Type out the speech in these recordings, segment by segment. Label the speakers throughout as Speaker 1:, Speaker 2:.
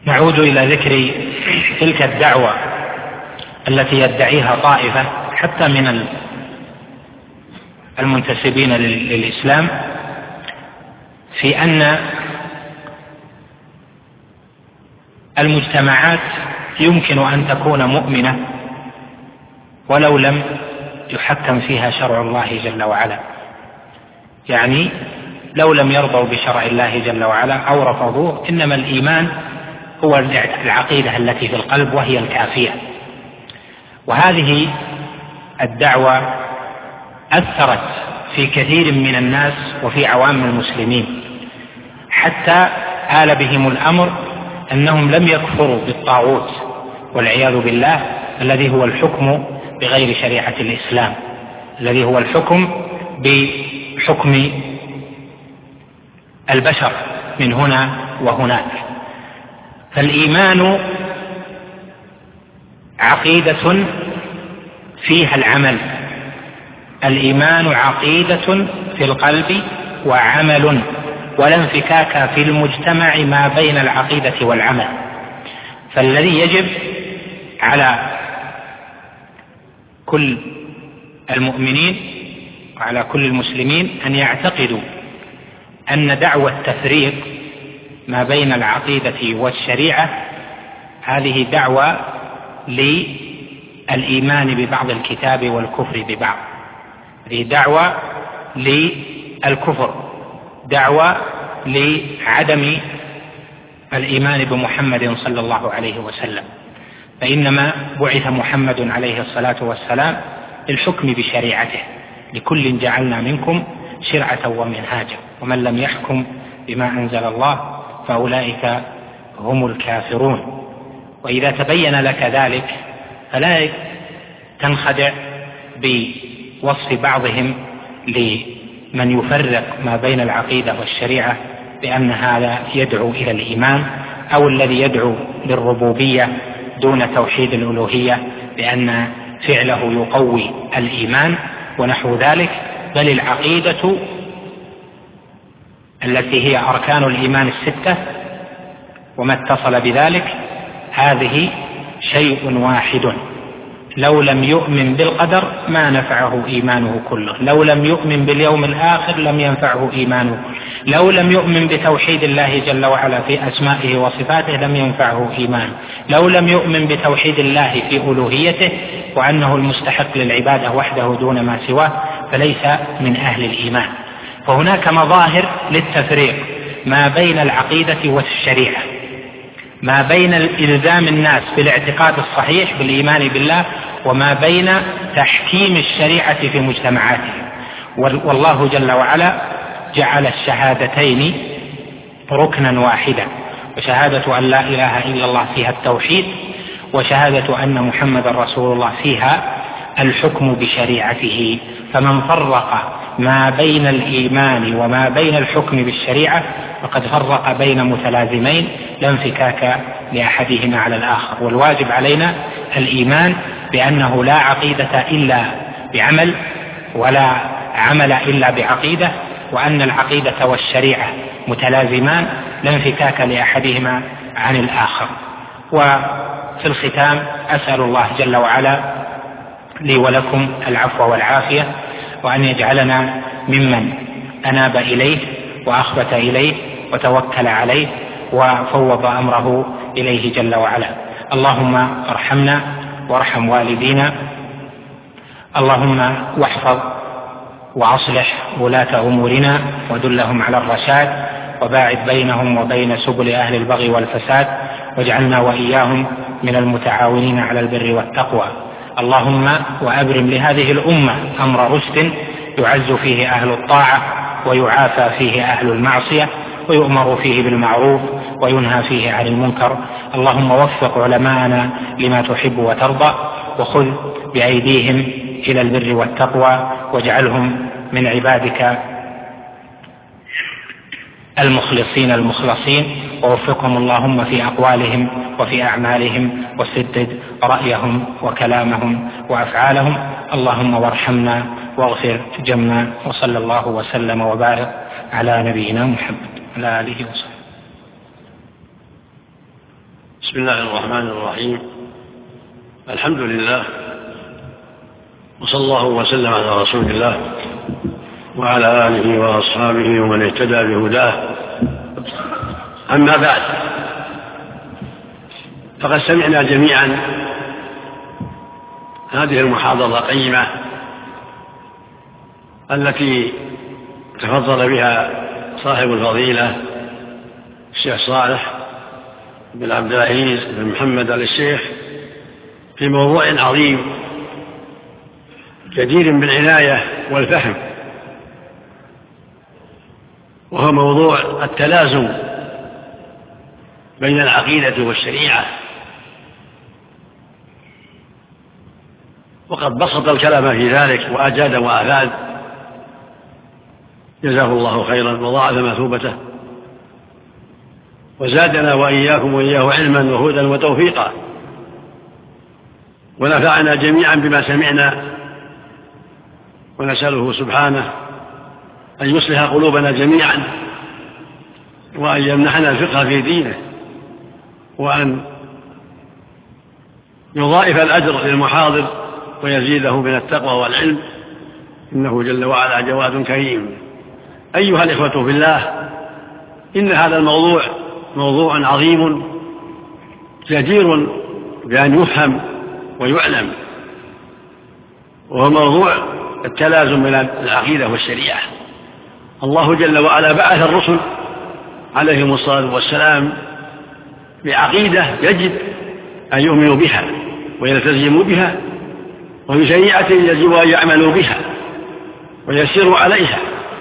Speaker 1: نعود إلى ذكر تلك الدعوة التي يدعيها طائفة حتى من المنتسبين للإسلام في أن المجتمعات يمكن أن تكون مؤمنة ولو لم يحكم فيها شرع الله جل وعلا، يعني لو لم يرضوا بشرع الله جل وعلا أو رفضوه، إنما الإيمان هو العقيدة التي في القلب وهي الكافية. وهذه الدعوة أثرت في كثير من الناس وفي عوام المسلمين، حتى آل بهم الأمر أنهم لم يكفروا بالطاغوت والعياذ بالله، الذي هو الحكم بغير شريعة الإسلام، الذي هو الحكم بحكم البشر من هنا وهناك. فالإيمان عقيدة فيها العمل، الإيمان عقيدة في القلب وعمل، ولا انفكاك في المجتمع ما بين العقيدة والعمل. فالذي يجب على كل المؤمنين وعلى كل المسلمين أن يعتقدوا أن دعوى التفريق ما بين العقيدة والشريعة هذه دعوة للإيمان ببعض الكتاب والكفر ببعض، هذه دعوة للكفر، دعوة لعدم الإيمان بمحمد صلى الله عليه وسلم. فإنما بعث محمد عليه الصلاة والسلام للحكم بشريعته، لكل جعلنا منكم شرعة ومنهاجا ومن لم يحكم بما أنزل الله فأولئك هم الكافرون. وإذا تبين لك ذلك فلا تنخدع بوصف بعضهم لمن يفرق ما بين العقيدة والشريعة بأن هذا يدعو إلى الإيمان، أو الذي يدعو للربوبية دون توحيد الألوهية بأن فعله يقوي الإيمان ونحو ذلك. بل العقيدة التي هي أركان الإيمان الستة وما اتصل بذلك هذه شيء واحد، لو لم يؤمن بالقدر ما نفعه إيمانه كله، لو لم يؤمن باليوم الآخر لم ينفعه إيمانه، لو لم يؤمن بتوحيد الله جل وعلا في أسمائه وصفاته لم ينفعه إيمانه، لو لم يؤمن بتوحيد الله في ألوهيته وأنه المستحق للعبادة وحده دون ما سواه فليس من أهل الإيمان. فهناك مظاهر للتفريق ما بين العقيدة والشريعة، ما بين إلزام الناس بالاعتقاد الصحيح بالإيمان بالله وما بين تحكيم الشريعة في مجتمعاتهم. والله جل وعلا جعل الشهادتين ركنا واحدا، وشهادة أن لا إله إلا الله فيها التوحيد، وشهادة أن محمد رسول الله فيها الحكم بشريعته. فمن فرق ما بين الإيمان وما بين الحكم بالشريعة فقد فرق بين متلازمين لا انفكاك لأحدهما على الآخر. والواجب علينا الإيمان بأنه لا عقيدة إلا بعمل ولا عمل إلا بعقيدة، وأن العقيدة والشريعة متلازمان لا انفكاك لأحدهما عن الآخر. وفي الختام أسأل الله جل وعلا لي ولكم العفو والعافية، وأن يجعلنا ممن أناب إليه وأخبت إليه وتوكل عليه وفوض أمره إليه جل وعلا. اللهم ارحمنا وارحم والدينا، اللهم واحفظ وأصلح ولاة أمورنا ودلهم على الرشاد، وباعد بينهم وبين سبل أهل البغي والفساد، واجعلنا وإياهم من المتعاونين على البر والتقوى. اللهم وأبرم لهذه الأمة أمر رشد يعز فيه أهل الطاعة ويعافى فيه أهل المعصية، ويؤمر فيه بالمعروف وينهى فيه عن المنكر. اللهم وفق علماءنا لما تحب وترضى، وخذ بأيديهم إلى البر والتقوى، واجعلهم من عبادك المخلصين المخلصين، ووفقهم اللهم في أقوالهم وفي أعمالهم، وسدد رأيهم وكلامهم وأفعالهم. اللهم وارحمنا واغفر جمنا، وصلى الله وسلم وبارك على نبينا محمد وعلى آله وصحبه.
Speaker 2: بسم الله الرحمن الرحيم. الحمد لله، وصلى الله وسلم على رسول الله وعلى آله وأصحابه ومن اهتدى بهداه. أما بعد، فقد سمعنا جميعا هذه المحاضرة القيمة التي تفضل بها صاحب الفضيلة الشيخ صالح بن عبد العزيز بن محمد آل الشيخ في موضوع عظيم جدير بالعناية والفهم، وهو موضوع التلازم بين العقيدة والشريعة. وقد بسط الكلام في ذلك وأجاد وأفاد، جزاه الله خيرا وضاعف مثوبته، وزادنا وإياكم وإياه علما وهدى وتوفيقا، ونفعنا جميعا بما سمعنا، ونسأله سبحانه أن يصلح قلوبنا جميعا، وأن يمنحنا الفقه في دينه، وأن يضاعف الأجر للمحاضر ويزيده من التقوى والعلم، إنه جل وعلا جواد كريم. أيها الإخوة في الله، إن هذا الموضوع موضوع عظيم جدير بأن يفهم ويعلم، وهو موضوع التلازم بين العقيدة والشريعة. الله جل وعلا بعث الرسل عليهم الصلاة والسلام بعقيدة يجب أن يؤمنوا بها ويلتزموا بها، وبشريعة يجب أن يعملوا بها ويسيروا عليها.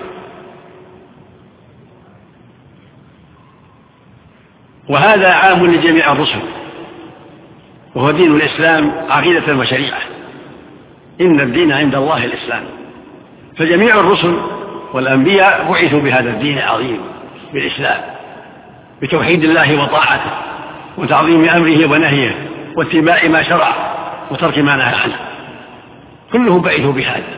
Speaker 2: وهذا عام لجميع الرسل، وهو دين الإسلام عقيدة وشريعة. إن الدين عند الله الإسلام، فجميع الرسل والأنبياء بعثوا بهذا الدين العظيم بالإسلام، بتوحيد الله وطاعته وتعظيم أمره ونهيه واتباع ما شرع وترك ما نهى عنه، كلهم بعثوا بهذا.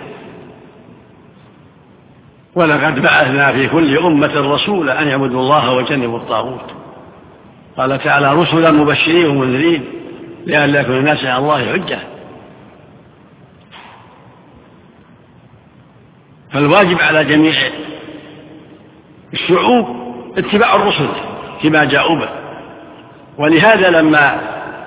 Speaker 2: ولقد بعثنا في كل أمة رسولا أن يعبدوا الله واجتنبوا الطاغوت. قال تعالى: رسلا مبشرين ومنذرين لئلا يكون الناس على الله حجة. فالواجب على جميع الشعوب اتباع الرسل فيما جاءوا به. ولهذا لما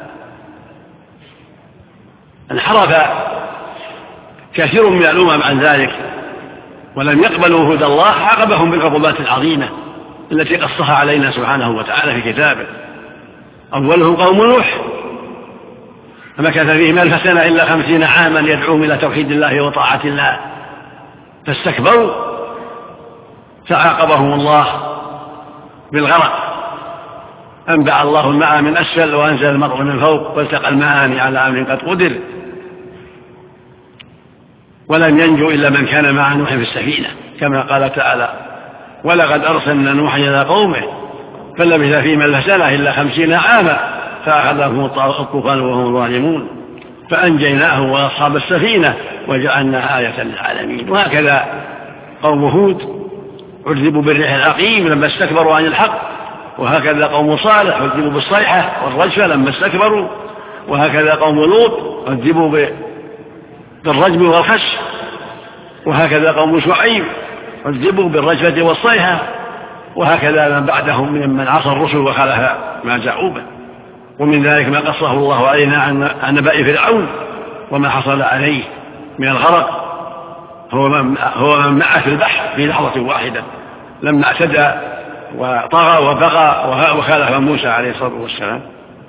Speaker 2: انحرف كثير من الأمم عن ذلك ولم يقبلوا هدى الله، عاقبهم بالعقوبات العظيمة التي قصها علينا سبحانه وتعالى في كتابه. أولهم قوم نوح، فمكث فيهم 1000 سنة إلا 50 عاما يدعوهم إلى توحيد الله وطاعة الله، فاستكبروا فعاقبهم الله بالغرق. أنبع الله الماء من أسفل وأنزل المطر من فوق، والتقى الماءان على أمر قد قدر، ولم ينجو إلا من كان مع نوح في السفينة، كما قال تعالى: ولقد أرسلنا نوحا إلى قومه فلبث فيهم 1000 سنة إلا 50 عاما فأخذهم الطوفان وهم ظالمون فأنجيناه وأصحاب السفينة وجعلناها آية للعالمين. وهكذا قوم هود عذبوا بالريح العقيم لما استكبروا عن الحق، وهكذا قوم صالح عذبوا بالصيحة والرجفة لما استكبروا، وهكذا قوم لوط عذبوا بالرجم والخش، وهكذا قوم شعيب عذبوا بالرجفة والصيحة، وهكذا من بعدهم ممن عصى الرسل وخالف ما جاءوا به. ومن ذلك ما قصه الله علينا عن نبأ فرعون وما حصل عليه من الغرق، هو من مع في البحر في لحظة واحدة لما اعتدى وطغى وبغى وخالف موسى عليه الصلاة والسلام.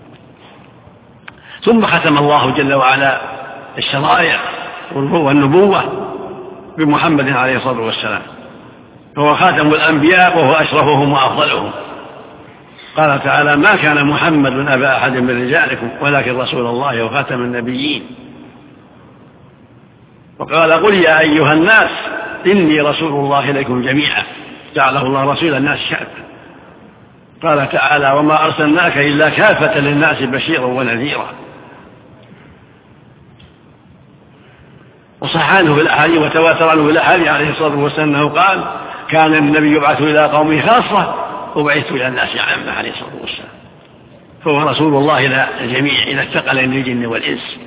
Speaker 2: ثم ختم الله جل وعلا الشرائع والنبوة بمحمد عليه الصلاة والسلام، فهو خاتم الأنبياء وهو أشرفهم وأفضلهم. قال تعالى: ما كان محمد أبا أحد من رجالكم ولكن رسول الله وخاتم النبيين. وقال: قل يا أيها الناس إني رسول الله إليكم جميعا، جعله الله رسول الناس كافة. قال تعالى: وما أرسلناك إلا كافة للناس بشيرا ونذيرا. وصح عنه في الأحاديث وتواتر عنه في الأحاديث عليه الصلاة والسلام أنه قال: كان النبي يبعث إلى قومه خاصة وبعثت إلى الناس عامة عليه الصلاة والسلام. فهو رسول الله إلى الجميع، إلى الثقلين الجن والإنس،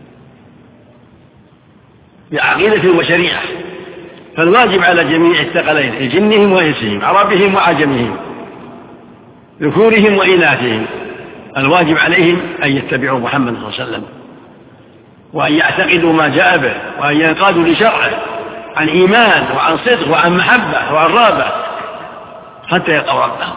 Speaker 2: بعقيدة وشريعة. فالواجب على جميع الثقلين جنهم وإنسهم، عربهم وعجمهم، ذكورهم وإناثهم، الواجب عليهم أن يتبعوا محمد صلى الله عليه وسلم، وأن يعتقدوا ما جاء به، وأن ينقادوا لشرعه عن إيمان وعن صدق وعن محبة وعن رغبة حتى يلقوا ربهم.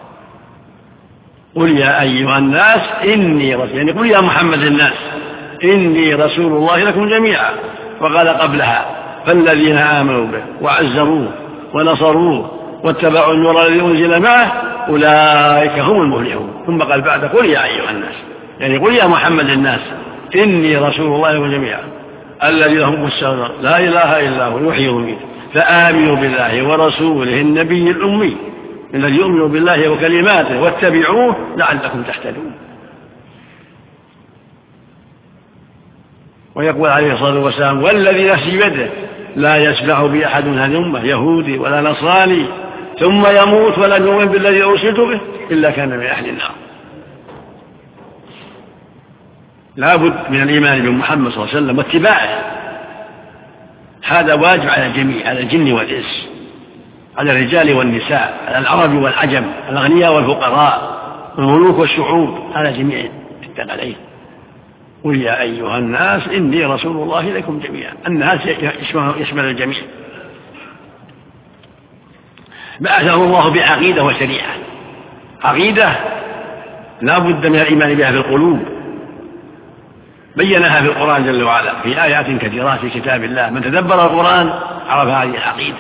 Speaker 2: قل يا أيها الناس إني رسول، يعني قل يا محمد الناس إني رسول الله لكم جميعا. وقال قبلها فالذين آمنوا به وعزروه ونصروه واتبعوا النور الذي أنزل معه أولئك هم المفلحون. ثم قال بعد قل يا أيها الناس، يعني قل يا محمد الناس إني رسول الله لكم جميعا الذي له ملك السماوات لا إله إلا هو يحيي ويميت فآمنوا بالله ورسوله النبي الأمي الذي يؤمن بالله وكلماته واتبعوه لعلكم تهتدون. ويقول عليه الصلاة والسلام والذي نفسي بيده لا يسمع بي أحد من هذه الأمة يهودي ولا نصراني ثم يموت ولم يؤمن بالذي أرسلت به إلا كان من أهل النار. لا بد من الإيمان بمحمد صلى الله عليه وسلم واتباعه، هذا واجب على الجميع، على الجن والإنس، على الرجال والنساء، على العرب والعجم، الأغنياء والفقراء، الملوك والشعوب، على جميع الثقلين. قل يا أيها الناس إني رسول الله إليكم جميعا. الناس يشمل الجميع. بعثه الله بعقيدة وشريعة، عقيدة لا بد من الإيمان بها في القلوب، بينها في القرآن جل وعلا في آيات كثيرات في كتاب الله. من تدبر القرآن عرف هذه العقيدة.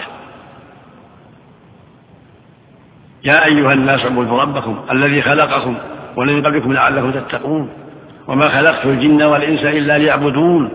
Speaker 2: يا أيها الناس اعبدوا ربكم الذي خلقكم ومن قبلكم لعلكم تتقون وما خلقت الجن والإنس إلا ليعبدون.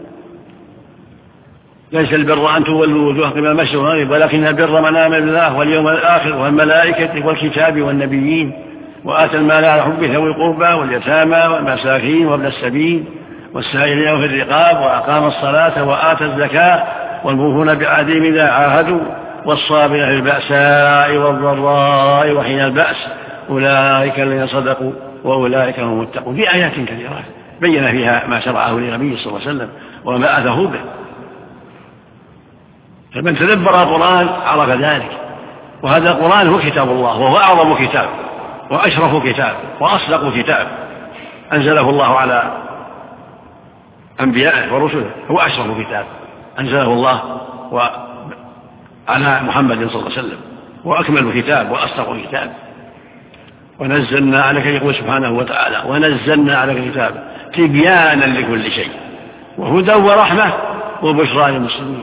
Speaker 2: ليس البر أن تولوا وجوهكم قبل المشرق والمغرب ولكن البر من آمن بالله واليوم الآخر والملائكة والكتاب والنبيين وآتى المال على حبه ذوي القربى واليتامى والمساكين وابن السبيل والسائلين في الرقاب وأقام الصلاة وآتى الزكاة والموفون بعهدهم إذا عاهدوا والصابرين في البأساء والضراء وحين البأس أولئك الذين صدقوا وأولئك هم المتقون. في آيات كثيرة بين فيها ما شرعه لنبيه صلى الله عليه وسلم وما أتاه به. فمن تدبر القرآن عرف ذلك. وهذا القرآن هو كتاب الله، وهو أعظم كتاب وأشرف كتاب وأصدق كتاب أنزله الله على أنبيائه ورسله. هو أشرف كتاب أنزله الله على محمد صلى الله عليه وسلم، وأكمل كتاب وأصدق كتاب. ونزلنا عليك، يقول سبحانه وتعالى ونزلنا عليك الكتاب تبيانا لكل شيء وهدى ورحمة وبشرى للمسلمين.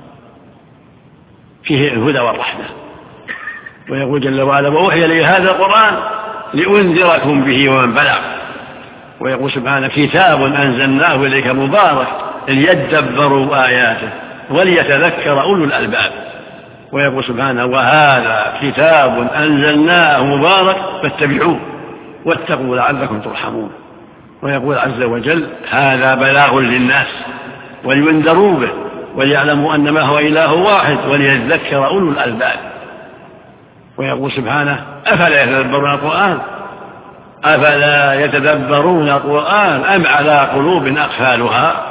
Speaker 2: فيه الهدى والرحمة. ويقول جل وعلا وأوحي لي هذا القرآن لأنذركم به ومن بلغ. ويقول سبحانه كتاب أنزلناه إليك مبارك ليدبروا آياته وليتذكر أولو الألباب. ويقول سبحانه وهذا كتاب أنزلناه مبارك فاتبعوه واتقوا لعلكم ترحمون. ويقول عز وجل هذا بلاغ للناس ولينذروا به وليعلموا أنما هو إله واحد وليذكر أولو الألباب. ويقول سبحانه أفلا يتدبرون القرآن أفلا يتدبرون القرآن أم على قلوب أقفالها.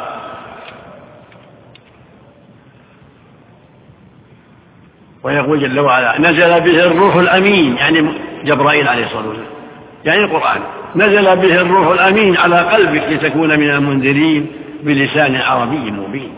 Speaker 2: ويقول جل وعلا نزل به الروح الأمين، يعني جبرائيل عليه الصلاة والسلام، يعني القرآن نزل به الروح الأمين على قلبك لتكون من المنذرين بلسان عربي مبين.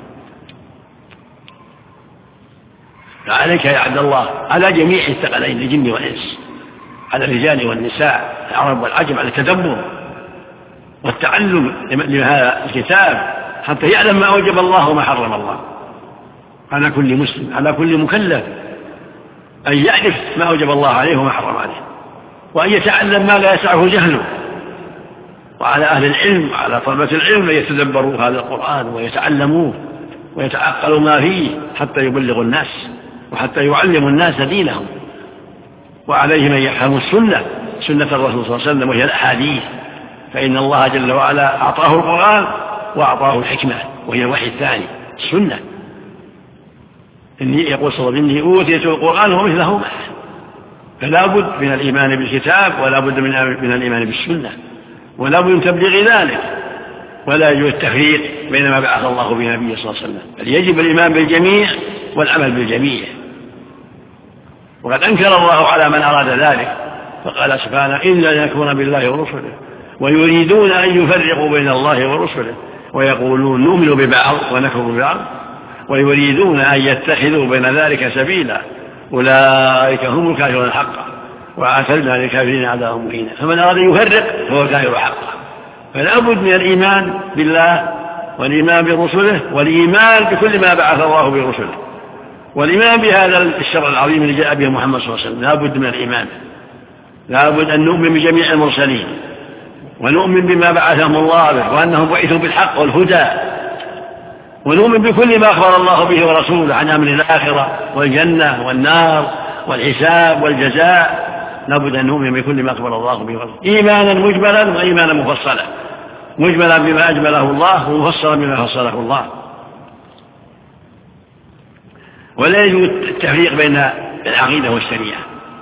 Speaker 2: فعليك يا عبد الله على جميع الثقلين الجن والإنس، على الرجال والنساء العرب والعجم، على التدبر والتعلم لهذا الكتاب حتى يعلم ما أوجب الله وما حرم الله. على كل مسلم على كل مكلف أن يعرف ما أوجب الله عليه وما حرم عليه، وأن يتعلم ما لا يسعه جهله. وعلى أهل العلم على طلبة العلم أن يتدبروا هذا القرآن ويتعلموه ويتعقلوا ما فيه حتى يبلغوا الناس وحتى يعلموا الناس دينهم. وعليهم أن يفهموا سنة الرسول صلى الله عليه وسلم وهي الأحاديث، فإن الله جل وعلا أعطاه القرآن وأعطاه الحكمة وهي الوحي الثاني السنة. إني يقول صلى الله عليه وسلم إني أوتيت القرآن ومثله معه. فلا بد من الإيمان بالكتاب ولا بد من الإيمان بالسنة ولا بد من تبليغ ذلك، ولا يجوز التفريق بين ما بعث الله به نبيه صلى الله عليه وسلم، بل يجب الإيمان بالجميع والعمل بالجميع. وقد أنكر الله على من أراد ذلك فقال سبحانه: إلا يكفرون بالله ورسله ويريدون أن يفرقوا بين الله ورسله ويقولون نؤمن ببعض ونكفر ببعض ويريدون أن يتخذوا بين ذلك سبيلا أولئك هم الكافرون حقا وأعتدنا للكافرين عذابا مهينا. فمن أراد أن يفرق فهو كافر حقا. فلا بد من الإيمان بالله والإيمان برسله والإيمان بكل ما بعث الله برسله والإيمان بهذا الشرع العظيم اللي جاء به محمد صلى الله عليه وسلم. لا بد من الإيمان، لا بد أن نؤمن بجميع المرسلين ونؤمن بما بعثهم الله به وأنهم بعثوا بالحق والهدى، ونؤمن بكل ما أخبر الله به ورسوله عن أمر الآخرة والجنة والنار والحساب والجزاء. لا بد أن نؤمن بكل ما أخبر الله به ورسوله إيمانا مجملا وإيمانا مفصلا، مجملا بما أجمله الله ومفصلا بما فصله الله. ولا يجوز التفريق بين العقيدة والشريعة.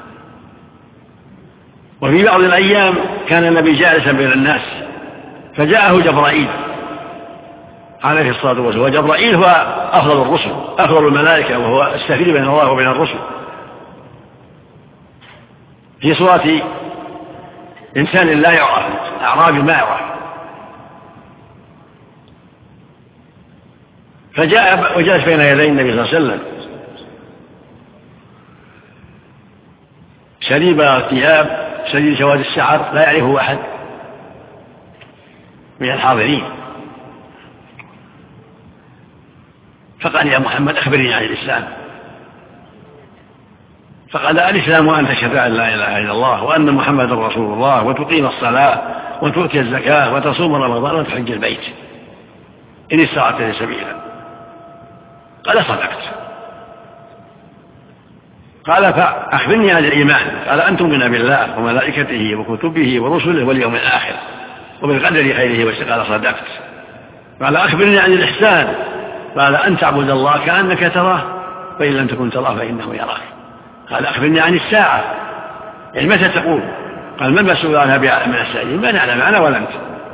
Speaker 2: وفي بعض الأيام كان النبي جالسا بين الناس فجاءه جبرائيل عليه الصلاة والسلام، وجبرائيل هو أفضل الرسل أفضل الملائكة وهو السفير بين الله وبين الرسل في صورة إنسان لا يعرف، أعرابي ما يعرف. فجاء وجلس بين يدي النبي صلى الله عليه وسلم شريب ثياب شديد سواد الشعر لا يعرفه أحد من الحاضرين. فقال: يا محمد أخبرني عن الإسلام. فقال: الإسلام وأن تشهد أن لا إله إلا الله وأن محمد رسول الله وتقيم الصلاة وتؤتي الزكاة وتصوم رمضان وتحج البيت إن استطعت إليه سبيلا. قال: صدقت. قال: فأخبرني عن الإيمان. قال: أن تؤمن بالله وملائكته وكتبه ورسله واليوم الآخر وبالقدر خيره وشره. قال: صدقت. قال: أخبرني عن الإحسان. قال: أن تعبد الله كأنك تراه فإن لم تكن تراه فإنه يراك. قال: أخبرني عن الساعة، يعني متى تقول؟ قال: من مسؤول عنها بأعلم من السائلين؟ ما نعلم أنا ولا أنت.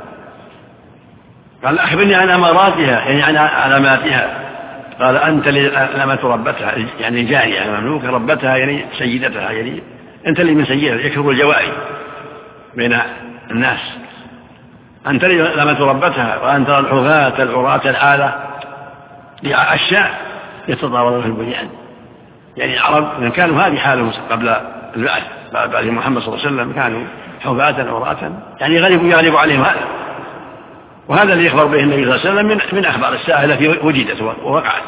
Speaker 2: قال: أخبرني عن أماراتها، يعني عن علاماتها. قال: أنت لما ربتها، يعني جارية مملوكة ربتها يعني سيدتها، يعني أنت اللي من سيدها يكثر الجواري بين الناس. أنت لما ربتها وأن ترى الحفاة العراة العالة لعشاء يتضاولون في البنيان. يعني العرب من كانوا هذه حالهم قبل البعث بعد محمد صلى الله عليه وسلم كانوا حفاة عراة، يعني يغلب عليهم هذا. وهذا اللي يخبر به النبي صلى الله عليه وسلم من أخبار الساعة التي وجدت ووقعت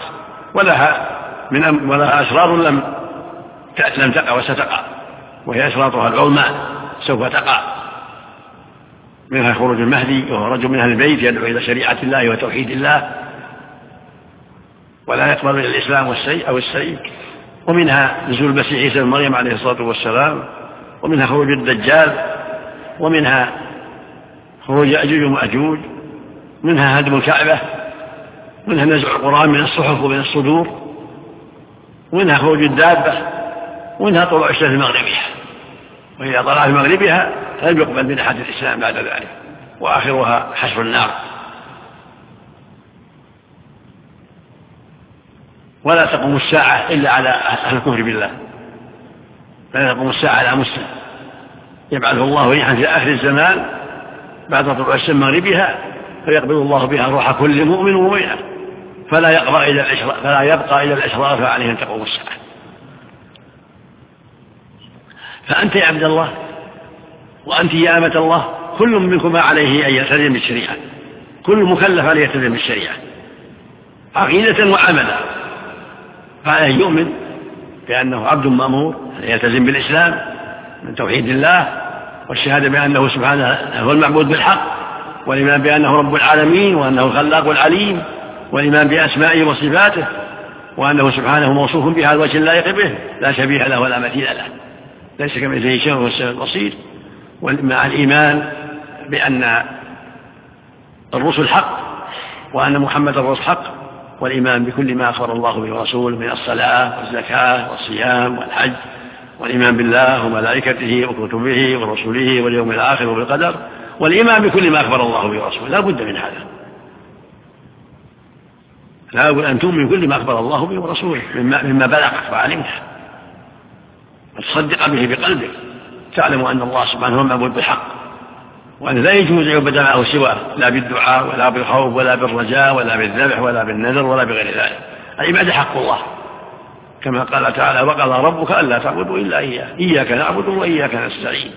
Speaker 2: ولها أسرار لم تقع وستقع، وهي أسرارها العظمى سوف تقع. منها خروج المهدي وهو رجل من أهل البيت يدعو إلى شريعة الله وتوحيد الله ولا يقبل إلى الإسلام أو السيء. ومنها نزول المسيح عيسى بن مريم عليه الصلاة والسلام، ومنها خروج الدجال، ومنها خروج يأجوج ومأجوج، منها هدم الكعبة، منها نزع القرآن من الصحف ومن الصدور، ومنها خروج الدابة، ومنها طلوع الشمس المغربية. وإذا طلع في مغربها لم يقبل من أحد الإسلام بعد ذلك، وآخرها حشر النار. ولا تقوم الساعة إلا على أهل الكفر بالله، لا تقوم الساعة على مسلم يبعثه الله ريحا في آخر الزمان بعد طلوع الشمس مغربها فيقبل الله بها روح كل مؤمن ومؤمنة فلا يبقى إلى الأشرار فعليهم تقوم الساعة. فأنت يا عبد الله وأنت يا أمة الله كل منكما عليه أن يلتزم بالشريعة، كل مكلف عليه يلتزم بالشريعة عقيدة وعملا. فعليه يؤمن بأنه عبد مأمور يلتزم بالإسلام من توحيد الله والشهادة بأنه سبحانه هو المعبود بالحق، والإيمان بأنه رب العالمين وأنه الخلاق العليم، والإيمان بأسمائه وصفاته، وأنه سبحانه موصوف بها الوجه اللائق به لا شبيه له ولا مثيل له، ليس كمثله شيء وهو السميع البصير. ومع الإيمان بأن الرسل حق وأن محمد الرسول حق، والإيمان بكل ما أخبر الله به ورسوله من الصلاة والزكاة والصيام والحج، والإيمان بالله وملائكته وكتبه ورسله واليوم الآخر وبالقدر، والإيمان بكل ما أخبر الله به ورسوله، لا بد من هذا، لا بد أن تؤمن بكل ما أخبر الله به ورسوله مما بلغك وعلمته، وتصدق به بقلبك، تعلم أن الله سبحانه هو المعبود بالحق، وأن لا يجوز أن يعبد معه سواه، لا بالدعاء ولا بالخوف ولا بالرجاء ولا بالذبح ولا بالنذر ولا بغير ذلك. العبادة حق الله، كما قال تعالى: وقضى ربك ألا تعبدوا إلا إياه إياك نعبد وإياك نستعين.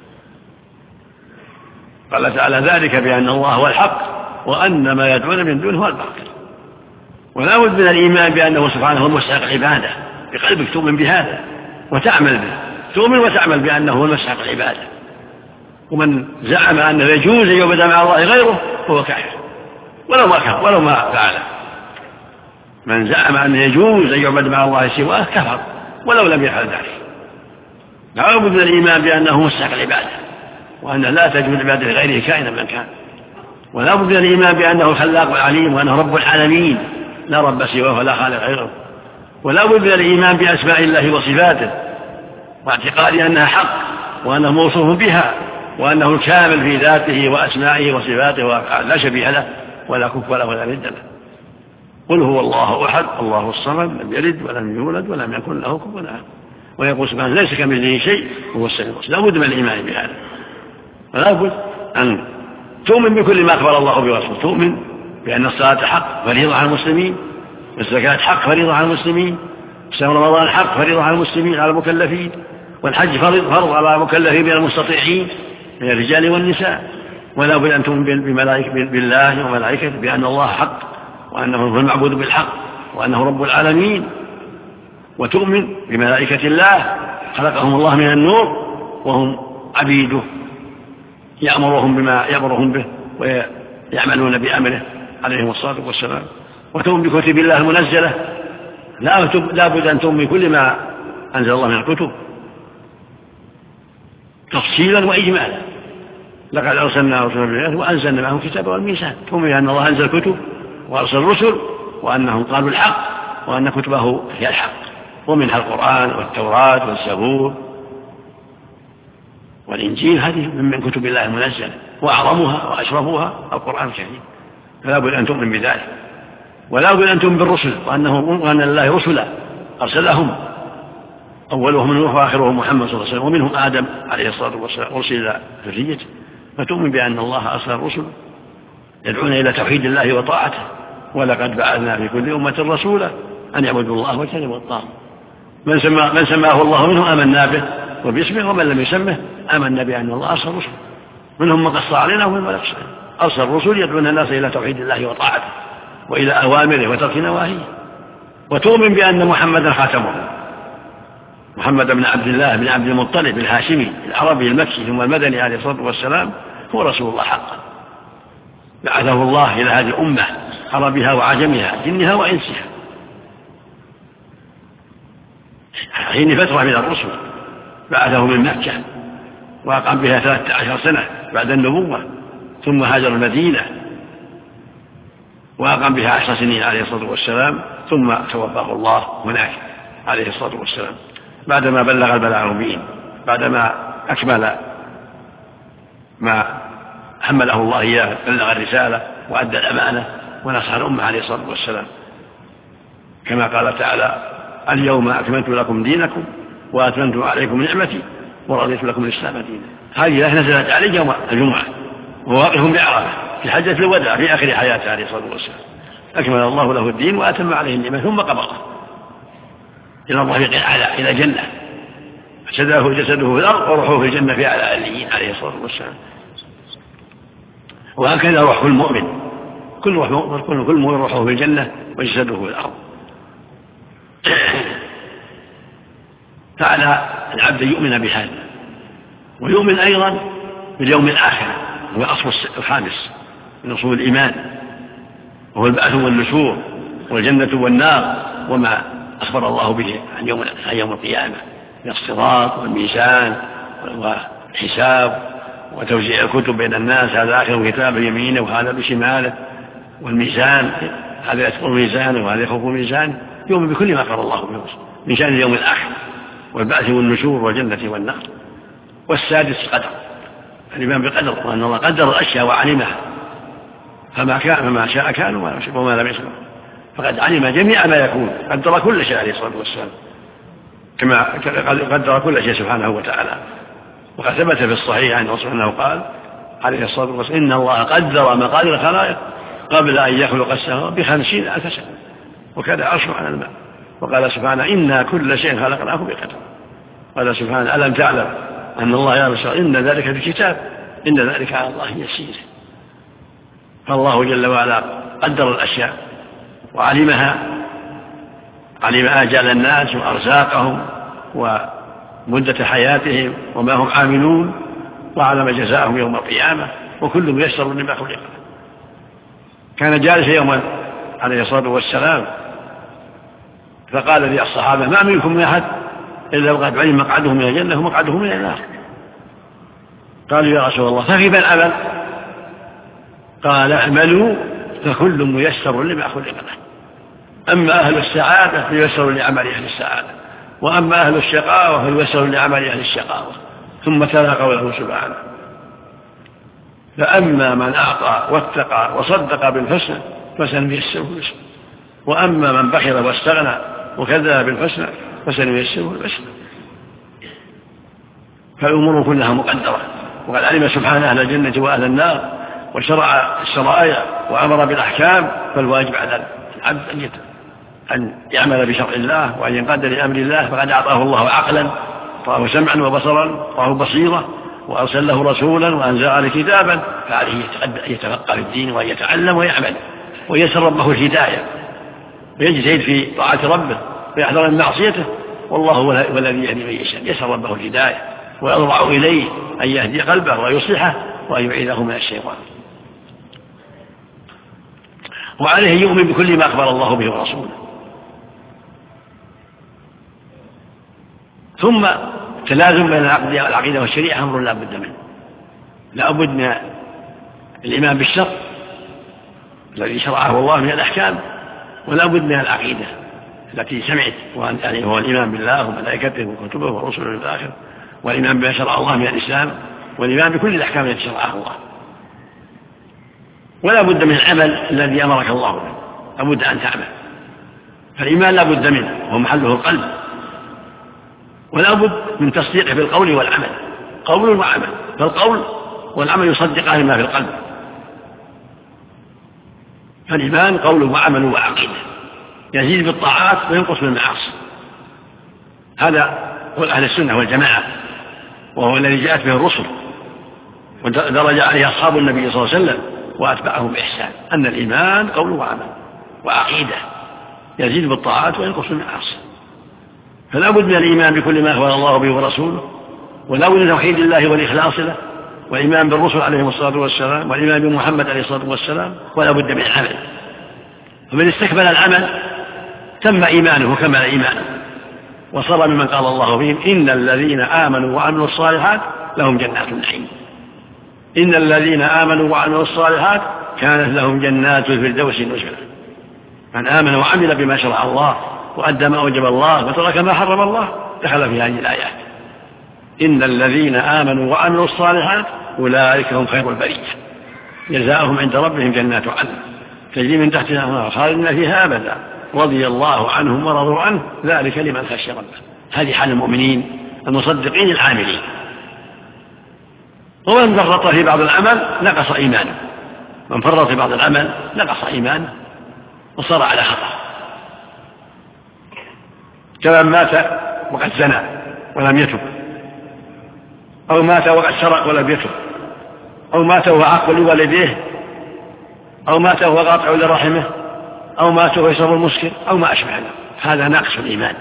Speaker 2: قال تعالى: ذلك بأن الله هو الحق وأن ما يدعون من دونه هو الباطل. ولا بد من الإيمان بأنه سبحانه هو المستحق العبادة، بقلبك تؤمن بهذا وتعمل به، تؤمن وتعمل بأنه هو المستحق العبادة. ومن زعم أنه يجوز أن يعبد مع الله غيره فهو كافر ولو ما فعله. من زعم أنه يجوز أن يعبد مع الله سواه كفر ولو لم يفعل ذلك. لا بد من الإيمان بأنه مستحق العبادة، وأن لا تجوز عبادة لغيره كائنا من كان. ولا بد من الإيمان بأنه الخلاق العليم وأنه رب العالمين، لا رب سواه ولا خالق غيره. ولا بد من الإيمان بأسماء الله وصفاته، واعتقاد أنها حق وأنه موصوف بها، وأنه الكامل في ذاته وأسمائه وصفاته وأفعاله، لا شبيه له ولا كفء له ولا ند له. قل هو الله أحد الله الصمد لم يلد ولم يولد ولم يكن له كفوا أحد. ويقول سبحانه: ليس كمثله شيء وهو السميع البصير. لا بد من الإيمان بهذا، ولا بد أن تؤمن بكل ما أخبر الله برسوله. تؤمن بأن الصلاة حق فريضة على المسلمين، والزكاة حق فريضة على المسلمين، صيام رمضان حق فريضة على المسلمين على المكلفين، والحج فرض على المكلفين من المستطيعين من الرجال والنساء. ولا بد أن تؤمن بالله وملائكته بأن الله حق وأنه هو المعبود بالحق وأنه رب العالمين. وتؤمن بملائكة الله خلقهم الله من النور وهم عبيده يأمرهم بما يأمرهم به ويعملون بأمره عليهم الصلاة والسلام. وتؤمن بكتب الله المنزلة، لا بد أن تؤمن بكل ما أنزل الله من الكتب تفصيلا وإجمالا. لقد أرسلنا رسلا بالآيات وأنزلنا معهم الكتاب والميزان. تؤمن بأن الله أنزل كتب وأرسل الرسل وأنهم قالوا الحق وأن كتبه هي الحق، ومنها القرآن والتوراة والزبور والإنجيل، هذه من كتب الله المنزلة، وأعظمها وأشرفها القرآن الكريم. فلا بد أن تؤمن بذلك. ولا بد أن تؤمن بالرسل وأن الله رسلا أرسلهم، أولهم نوح وآخرهم محمد صلى الله عليه وسلم، ومنهم آدم عليه الصلاة والسلام أرسل إلى ذريته. فتؤمن بأن الله أرسل الرسل يدعون إلى توحيد الله وطاعته. ولقد بعثنا في كل أمة رسولا أن يعبدوا الله واجتنبوا الطاغوت. من سماه الله منهم آمنا به وباسمه، ومن لم يسمه آمنا بأن الله أرسل رسل. منهم من قص علينا ومن لم يقص علينا. أرسل الرسل يدعون الناس إلى توحيد الله وطاعته وإلى أوامره وترك نواهيه. وتؤمن بأن محمدا خاتمه، محمد بن عبد الله بن عبد المطلب الهاشمي العربي المكي ثم المدني عليه الصلاة والسلام هو رسول الله حقا، بعثه الله إلى هذه الأمة عربها وعجمها جنها وإنسها حين فترة من الرسل. بعثه من مكة وأقام بها 13 سنة بعد النبوة، ثم هاجر المدينة وأقام بها 10 سنين عليه الصلاة والسلام، ثم توفاه الله هناك عليه الصلاة والسلام بعدما بلغ البلاغ المبين، بعدما أكمل ما حمله الله إياه، بلغ الرسالة وأدى الأمانة ونصح الأمة عليه الصلاة والسلام، كما قال تعالى: اليوم أكملت لكم دينكم وأتممت عليكم نعمتي ورضيت لكم الإسلام دينا. هذه الآية نزلت عليه يوم الجمعة وواقف بعرفة في حجة الوداع في آخر حياته عليه الصلاة والسلام. أكمل الله له الدين وأتم عليه النعمة ثم قبضه إلى الرفيق الأعلى إلى الجنة، فشده جسده في الأرض وروحه في الجنة في أعلى العليين عليه الصلاة والسلام. وهكذا روح المؤمن، كل مؤمن روحه في الجنة وجسده في الأرض. فعلى العبد يؤمن بهذا، ويؤمن أيضا باليوم الآخر، هو الأصل الخامس من أصول الإيمان، وهو البعث والنشور والجنة والنار وما أخبر الله به عن يوم القيامة من الصراط والميزان والحساب وتوزيع الكتب بين الناس، هذا آخر كتاب بيمينه وهذا بشماله، والميزان هذا يثقل ميزانه وهذا يخف ميزانه. يؤمن بكل ما أخبر الله به من شأن اليوم الآخر والبعث والنشور والجنة والنار. والسادس قدر، الإيمان بالقدر، وأن الله قدر الأشياء وعلمها، فما شاء كان وما لم يشاء، فقد علم جميع ما يكون، قدر كل شيء عليه الصلاة والسلام كما قدر كل شيء سبحانه وتعالى. وقد ثبت في الصحيح عن رسول الله قال عليه الصلاة والسلام: إن الله قدر مقادير الخلائق قبل أن يخلق السماء ب50,000 سنة وكان عرشه على الماء. وقال سبحانه: إنا كل شيء خلقناه بقدر. قال سبحانه: ألم تعلم أن الله يعلم إن ذلك في كتاب إن ذلك على الله يسير. فالله جل وعلا قدر الأشياء وعلمها، علم آجال الناس وأرزاقهم ومدة حياتهم وما هم عاملون، وعلم جزاءهم يوم القيامة، وكل ميسر لما خلق له. كان جالسا يوما عليه الصلاة والسلام فقال للصحابة: ما منكم من أحد إلا وقد علم مقعده من الجنة ومقعده من النار. قالوا: يا رسول الله فكيف العمل؟ قال: اعملوا فكل ميسر لما خلق له. أما أهل السعادة فييسر لعمل أهل السعادة، وأما أهل الشقاوة فييسر لعمل أهل الشقاوة. ثم تلا قوله سبحانه: فأما من أعطى واتقى وصدق بالحسنى فسنيسره لليسرى، وأما من بخل واستغنى وكذب بالحسنى فسنيسره للعسرى. فالأمور كلها مقدرة، وقد علم سبحانه أهل الجنة وأهل النار، وشرع الشرائع وأمر بالأحكام. فالواجب على العبد أن يعمل بشرع الله وأن ينقاد لأمر الله، فقد أعطاه الله عقلا، أعطاه سمعا وبصرا، أعطاه بصيرة، وأرسل له رسولا، وأنزل عليه كتابا، فعليه أن يتفقه في الدين وأن يتعلم ويعمل ويسر ربه الهداية، ويجتهد في طاعة ربه ويحذر من معصيته، والله هو الذي يهدي من يشاء. يسر ربه الهداية ويضرع إليه أن يهدي قلبه ويصلحه وأن يعيذه من الشيطان. وعليه يؤمن بكل ما أخبر الله به ورسوله. ثم تلازم بين العقيدة والشريعة أمر لا بد منه. لا بد من الإيمان بالشرع الذي شرعه الله من الأحكام، ولا بد من العقيدة التي سمعت، يعني هو الإيمان بالله وملائكته وكتبه ورسله والآخرة، والإيمان بما شرع الله من الإسلام، والإيمان بكل الأحكام التي شرعها الله. ولا بد من العمل الذي أمرك الله به، لا بد أن تعمل. فالإيمان لا بد منه وهو محله القلب، ولا بد من تصديقه بالقول والعمل، قول وعمل. فالقول والعمل يصدقان ما في القلب. فالإيمان قول وعمل وعقيدة، يزيد بالطاعات وينقص بالمعاصي. هذا هو أهل السنة والجماعة، وهو الذي جاءت به الرسل ودرج عليه أصحاب النبي صلى الله عليه وسلم وأتبعه بإحسان، أن الإيمان قول وعمل وعقيدة، يزيد بالطاعات وينقص بالمعاصي. فلا بد من الإيمان بكل ما أخبر الله به ورسوله، ولا بد من توحيد الله والإخلاص له، والإيمان بالرسل عليهم الصلاة والسلام، والإيمان بمحمد عليه الصلاة والسلام، ولا بد من العمل. فمن استكمل العمل تم إيمانه كمل إيمانه، وصار ممن قال الله فيهم: إن الذين آمنوا وعملوا الصالحات لهم جنات النعيم. إن الذين آمنوا وعملوا الصالحات كانت لهم جنات الفردوس نزلا. من آمن وعمل بما شرع الله وأدى ما أوجب الله وترك ما حرم الله دخل في هذه الآيات. إن الذين آمنوا وعملوا الصالحات أولئك هم خير البرية، جزاؤهم عند ربهم جنات عدن تجري من تحتها الأنهار خالدين فيها أبدا رضي الله عنهم ورضوا عنه ذلك لمن خشي ربه. هذه حال المؤمنين المصدقين العاملين. ومن فرط في بعض العمل نقص إيمانه، من فرط في بعض العمل نقص إيمانه وصار على خطأ، كمن مات وقد زنى ولم يتب، أو مات وقد سرق ولم يتب، أو مات وهو عاق لوالديه، أو مات وهو قاطع لرحمه، أو مات وهو يشرب المسكر، أو ما أشبه ذلك. هذا ناقص الإيمان،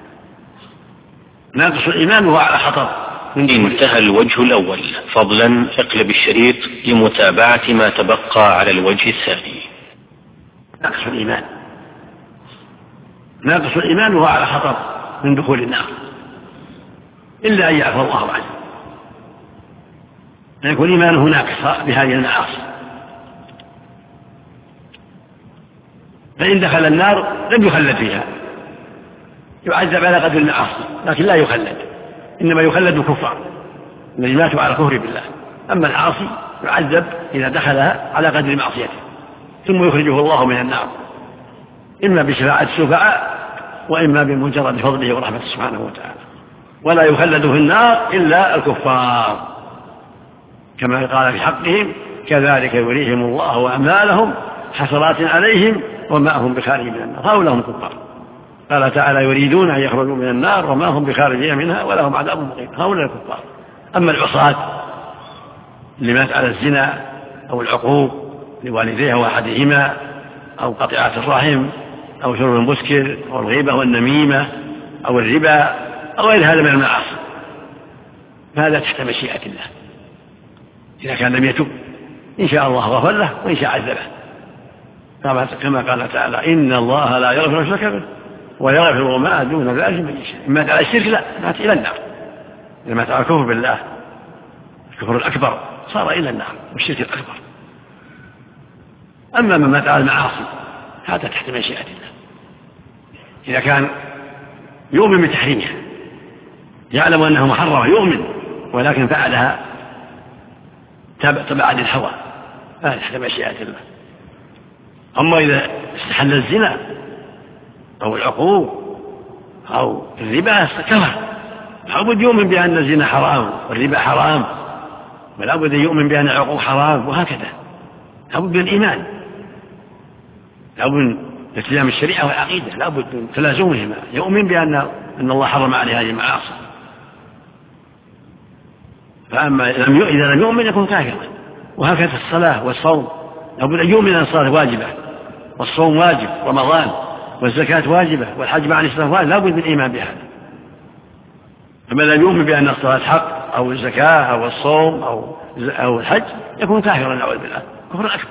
Speaker 2: ناقص الإيمان وهو على خطر.
Speaker 3: انتهى الوجه الأول، فضلا اقلب الشريط لمتابعة ما تبقى على الوجه الثاني.
Speaker 2: ناقص الإيمان، ناقص الإيمان وهو على خطر من دخول النار، إلا أن يعفو الله عنه، يكون إيمانه ناقص بهذه المعاصي. فإن دخل النار لم يخلد فيها، يعذب على قدر المعاصي لكن لا يخلد، إنما يخلد الكفار الذين ماتوا على كفر بالله أما العاصي يعذب إذا دخلها على قدر معصيته، ثم يخرجه الله من النار، إما بشفاعة الشفعاء وإما بمجرد فضله ورحمته سبحانه وتعالى. ولا يخلد في النار إلا الكفار، كما قال في حقهم كذلك يريهم الله أعمالهم حسرات عليهم وما هم بخارجين من النار، هؤلاء هم الكفار. قال تعالى يريدون أن يخرجوا من النار وما هم بخارجين منها ولهم عذاب مقيم، هؤلاء الكفار. أما العصاة اللي مات على الزنا أو العقوق لوالديه أو أحدهما أو قطيعة الرحم أو شرب المسكر أو الغيبة والنميمة أو الربا أو غير هذا من المعاصي، فهذا تحت مشيئة الله. إذا كان لم يتب إن شاء الله غفر له وإن شاء عذبه، كما قال تعالى إن الله لا يغفر الشرك به ويغفر ما دون ذلك من يشاء. إن مات على الشرك لا، مات إلى النار. إذا مات على الكفر بالله الكفر الأكبر صار إلى النار والشرك الأكبر. أما من مات على المعاصي هذا تحت مشيئة الله. إذا كان يؤمن بتحريمها يعلم أنه محرم يؤمن ولكن فعلها تبعا للهوى هذا تحت مشيئة الله. أما إذا استحل الزنا أو العقوق أو الربا كفر، لابد يؤمن بأن الزنا حرام والربا حرام، ولابد يؤمن بأن العقوق حرام، وهكذا لابد من الإيمان، لابد من التزام الشريعة والعقيدة، لابد من تلازمهما. يؤمن بأن الله حرم عليه هذه المعاصي. فأما إذا لم يؤمن يكون كافرا. وهكذا الصلاة والصوم، لابد أن يؤمن أن الصلاة واجبة والصوم واجب رمضان والزكاة واجبة والحج مع الإسلام واجب، لابد من الإيمان بهذا. فمن لم يؤمن بأن الصلاة حق أو الزكاة أو الصوم أو الحج يكون كافرا نعوذ بالله كفر أكبر.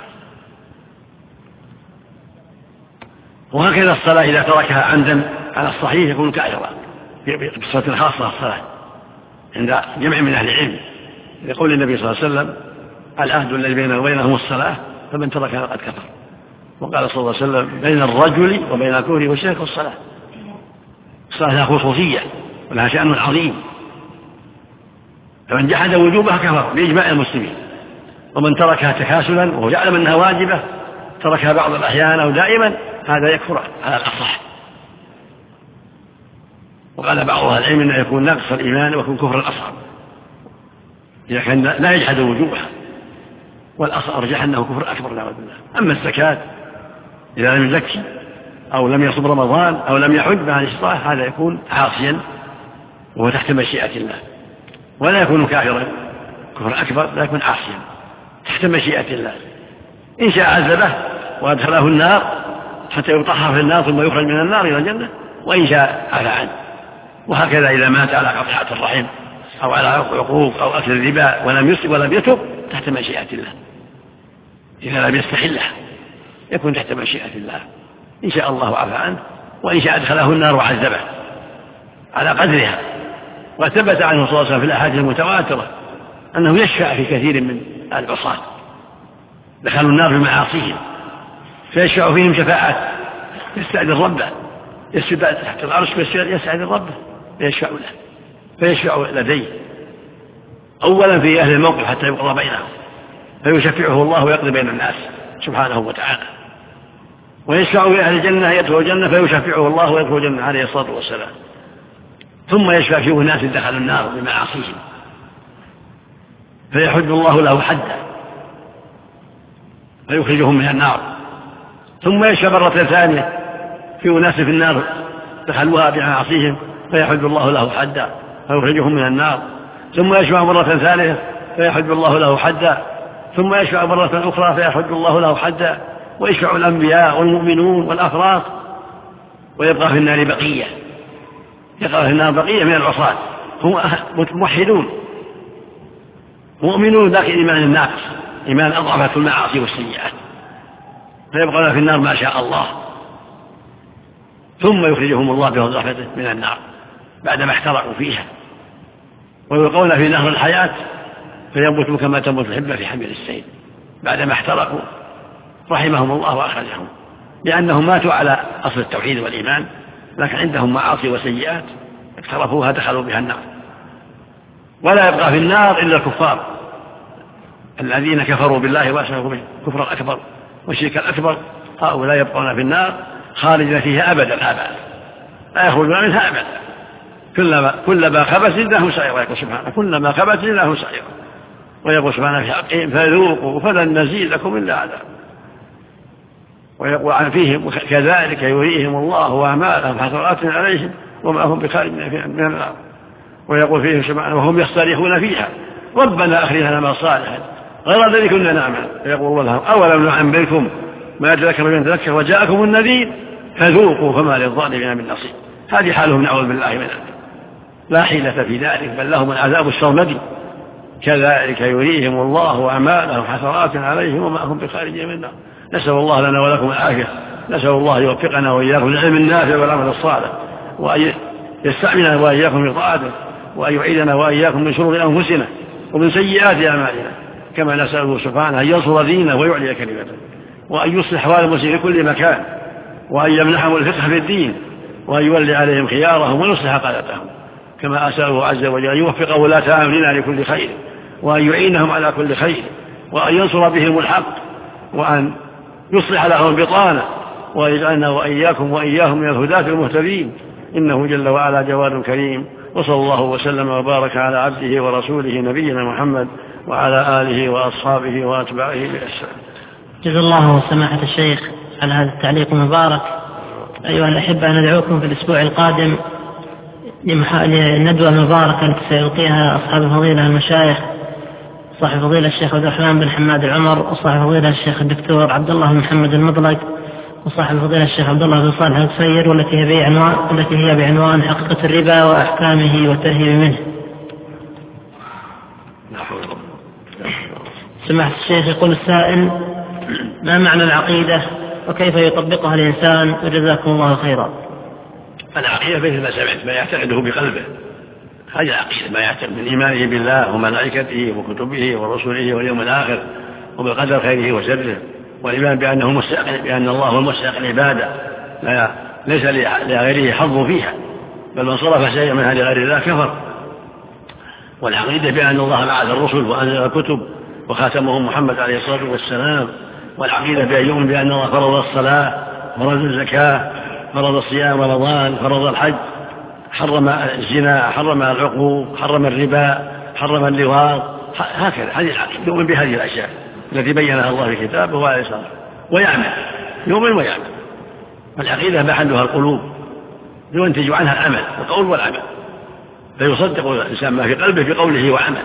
Speaker 2: وهكذا الصلاة إذا تركها عمدا على الصحيح يكون كافرا بصفة خاصة الصلاة عند جمع من أهل العلم، يقول النبي صلى الله عليه وسلم العهد الذي بيننا وبينهم الصلاة فمن تركها فقد كفر. وقال صلى الله عليه وسلم بين الرجل وبين الكفر والشرك والصلاة. الصلاة لها خصوصية ولها شأن عظيم، فمن جحد وجوبها كفر بإجماع المسلمين، ومن تركها تكاسلا وهو يعلم أنها واجبة تركها بعض الأحيان أو دائما هذا يكفر على الأصح. وقال بعض أهل العلم أنه يكون نقص الإيمان ويكون كفر الأصغر إذا كان لا يجحد وجوبها، والأصغر أرجح أنه كفر أكبر نعوذ بالله. أما الزكاة إذا لم يزكي أو لم يصم رمضان أو لم يحج مع الاستطاعة هذا يكون عاصيا وهو تحت مشيئة الله، ولا يكون كافرا كفر أكبر، لا يكون عاصيا تحت مشيئة الله. إن شاء عذبه وأدخله النار حتى يطهر في النار ثم يخرج من النار إلى الجنة، وإن شاء عفى عنه. وهكذا إذا مات على قطيعة الرحم أو على عقوق أو أكل الربا ولم يسلم ولم يتب تحت مشيئة الله. إذا لم يستحلها يكون تحت مشيئة الله، إن شاء الله عفى عنه وإن شاء أدخله النار وعذبه على قدرها. وثبت عنه صلى الله عليه وسلم في الأحاديث المتواترة أنه يشفع في كثير من العصاة دخلوا النار بمعاصيهم فيشفع فيهم شفاعات، يستأذن ربه، يسجد تحت العرش يستأذن ربه فيشفع له، فيشفع لديه أولا في أهل الموقف حتى يقضى بينهم فيشفعه الله ويقضي بين الناس سبحانه وتعالى، ويشفع في أهل الجنة يدخل الجنة فيشفعه الله ويدخل الجنة عليه الصلاة والسلام، ثم يشفع فيه ناس دخلوا النار بمعاصيهم فيحد الله له حدا فيخرجهم من النار، ثم يشفع مرة ثانية في ناس في النار دخلوها بمعاصيهم فيحد الله له حدا فيخرجهم من النار، ثم يشفع مرة ثالثة فيحد الله له حدا، ثم يشفع مرة أخرى فيحد الله له حدا، ويشفع الأنبياء والمؤمنون والأفراط، ويبقى في النار بقية، يبقى في النار بقية من العصاة هم موحدون مؤمنون لكن إيمان الناقص، إيمان أضعفت المعاصي والسيئات، فيبقون في النار ما شاء الله، ثم يخرجهم الله برحمته من النار بعدما احترقوا فيها، ويلقون في نهر الحياة فينبتوا كما تنبت الحبة في حمل السيل بعدما احترقوا، رحمهم الله وأخرجهم، لأنهم ماتوا على أصل التوحيد والإيمان، لكن عندهم معاصي وسيئات اقترفوها دخلوا بها النار. ولا يبقى في النار إلا الكفار الذين كفروا بالله وأشركوا به كفر الأكبر والشرك الأكبر هؤلاء يبقون في النار خالدين فيها أبدا الآباد لا يخرجون منها أبدا كلما خبت زدناهم سعيرا يقول سبحانه كلما خبت زدناهم سعيرا ويقول سبحانه في حقهم فذوقوا فلن نزيدكم إلا عذاب ويقول فيهم كذلك يريهم الله أعمالهم حسرات عليهم وما هم بخارج من النار ويقول فيهم سبحانه وهم يصطرخون فيها ربنا أخرجنا نعمل صالحا غير الذي كنا نعمل فيقول الله أولم نعمركم ما تذكر من تذكر وجاءكم النذير فذوقوا فما للظالمين من نصير. هذه حالهم نعوذ بالله من ذلك لا حيلة في ذلك بل لهم العذاب السرمدي كذلك يريهم الله أعمالهم حسرات عليهم وما هم بخارجين من النار. نسأل الله لنا ولكم العافية نسأل الله يوفقنا وإياكم للعلم النافع والعمل الصالح وأن يستعملنا وإياكم في طاعته وأن يعيدنا وإياكم من شرور أنفسنا ومن سيئات أعمالنا كما نسأله سبحانه أن ينصر دينه ويعلي كلمته وأن يصلح أحوال المسلمين في كل مكان وأن يمنحهم الفقه في الدين وأن يولي عليهم خيارهم ويصلح قادتهم كما أسأله عز وجل أن يوفق ولاة أمرنا لكل خير وأن يعينهم على كل خير وأن ينصر بهم الحق وأن يصلح لهم بطانة ويجعلنا وإياكم وإياهم من الهداة المهتدين إنه جل وعلا جواد كريم. وصلى الله وسلم وبارك على عبده ورسوله نبينا محمد وعلى آله وأصحابه وأتباعه بإحسان.
Speaker 4: جزا الله سماحة الشيخ على هذا التعليق المبارك. أيها الأحبة ندعوكم في الأسبوع القادم للندوة المباركة التي سيلقيها أصحاب الفضيلة المشايخ صاحب فضيلة الشيخ عبد الرحمن بن حماد العمر وصاحب فضيلة الشيخ الدكتور عبد الله بن محمد المطلق وصاحب فضيلة الشيخ عبد الله بن صالح القصير والتي هي بعنوان حقيقة الربا وأحكامه والترهيب منه. سماحة الشيخ يقول السائل ما معنى العقيدة وكيف يطبقها الإنسان وجزاكم الله خيرا.
Speaker 2: العقيدة مثل ما سمعت ما يعتقده بقلبه هذه العقيدة ما يعتقد من إيمانه بالله وملائكته وكتبه ورسله واليوم الآخر وبالقدر خيره وشره والإيمان بأن الله هو المستحق العبادة ليس لغيره حظ فيها بل من صرف شيئا منها لغير الله كفر. والعقيدة بأن الله بعث الرسل وأنزل الكتب وخاتمهم محمد عليه الصلاة والسلام. والعقيدة بأن يؤمن بأن الله فرض الصلاة فرض الزكاة فرض الصيام رمضان فرض الحج حرم الزنا حرم العقوق حرم الربا حرم اللواط هكذا هذه العقيدة يؤمن بهذه الأشياء التي بينها الله في كتابه وعليه الصلاة ويعمل يؤمن ويعمل. والعقيدة محلها القلوب ينتج عنها العمل القول والعمل فيصدق الإنسان ما في قلبه في قوله وعمله.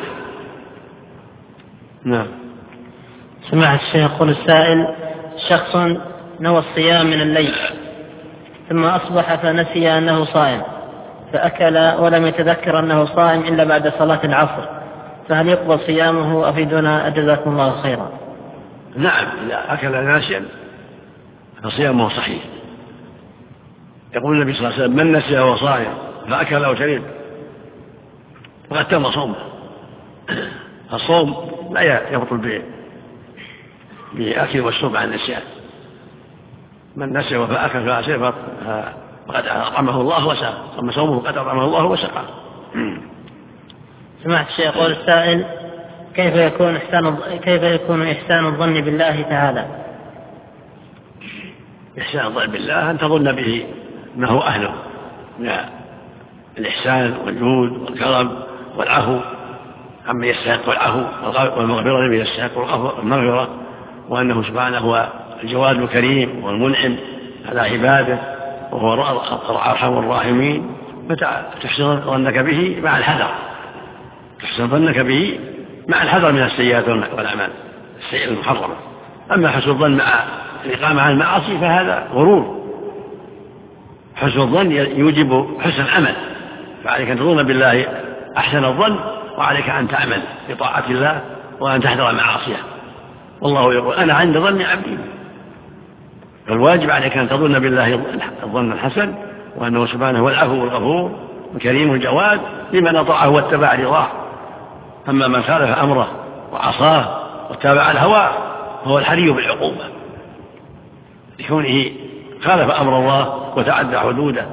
Speaker 2: نعم.
Speaker 4: سماحة الشيخ يقول السائل شخص نوى الصيام من الليل ثم أصبح فنسي أنه صائم فأكل ولم يتذكر أنه صائم إلا بعد صلاة العصر فهل يقبل صيامه أفيدنا جزاكم الله خيرا.
Speaker 2: نعم إذا أكل ناسيا فصيامه صحيح. يقول النبي صلى الله عليه وسلم من نسي وهو صائم فأكل أو شرب فقد تم صومه. الصوم لا يبطل بأكل والشرب عن النسيان. من نسي فأكل فأشرب فقد أطعمه الله وسقى أما صومه فقد أطعمه الله وسقى.
Speaker 4: سمعت الشيخ يقول السائل كيف يكون إحسان الظن بالله تعالى.
Speaker 2: إحسان الظن بالله أن تظن به ما هو أهله من الإحسان والجود والكرم والعفو عمن يستحق العفو والمغفرة لمن يستحق المغفرة وأنه سبحانه هو الجواد الكريم والمنعم على عباده وهو أرحم الراحمين. فتحسن ظنك به مع الحذر تحسن ظنك به مع الحذر من السيئات والأعمال السيئة المحرمة. أما حسن الظن مع الإقامة عن المعاصي فهذا غرور. حسن الظن يوجب حسن العمل فعليك أن تظن بالله أحسن الظن وعليك أن تعمل بطاعة الله وأن تحذر المعاصي. والله يقول أنا عند ظن عبدي. فالواجب عليك أن تظن بالله الظن الحسن وأنه سبحانه هو العفو والغفور الكريم الجواد لمن أطاعه واتبع رضاه. أما من خالف أمره وعصاه واتبع الهوى فهو الحري بالعقوبة لكونه خالف أمر الله وتعدى حدوده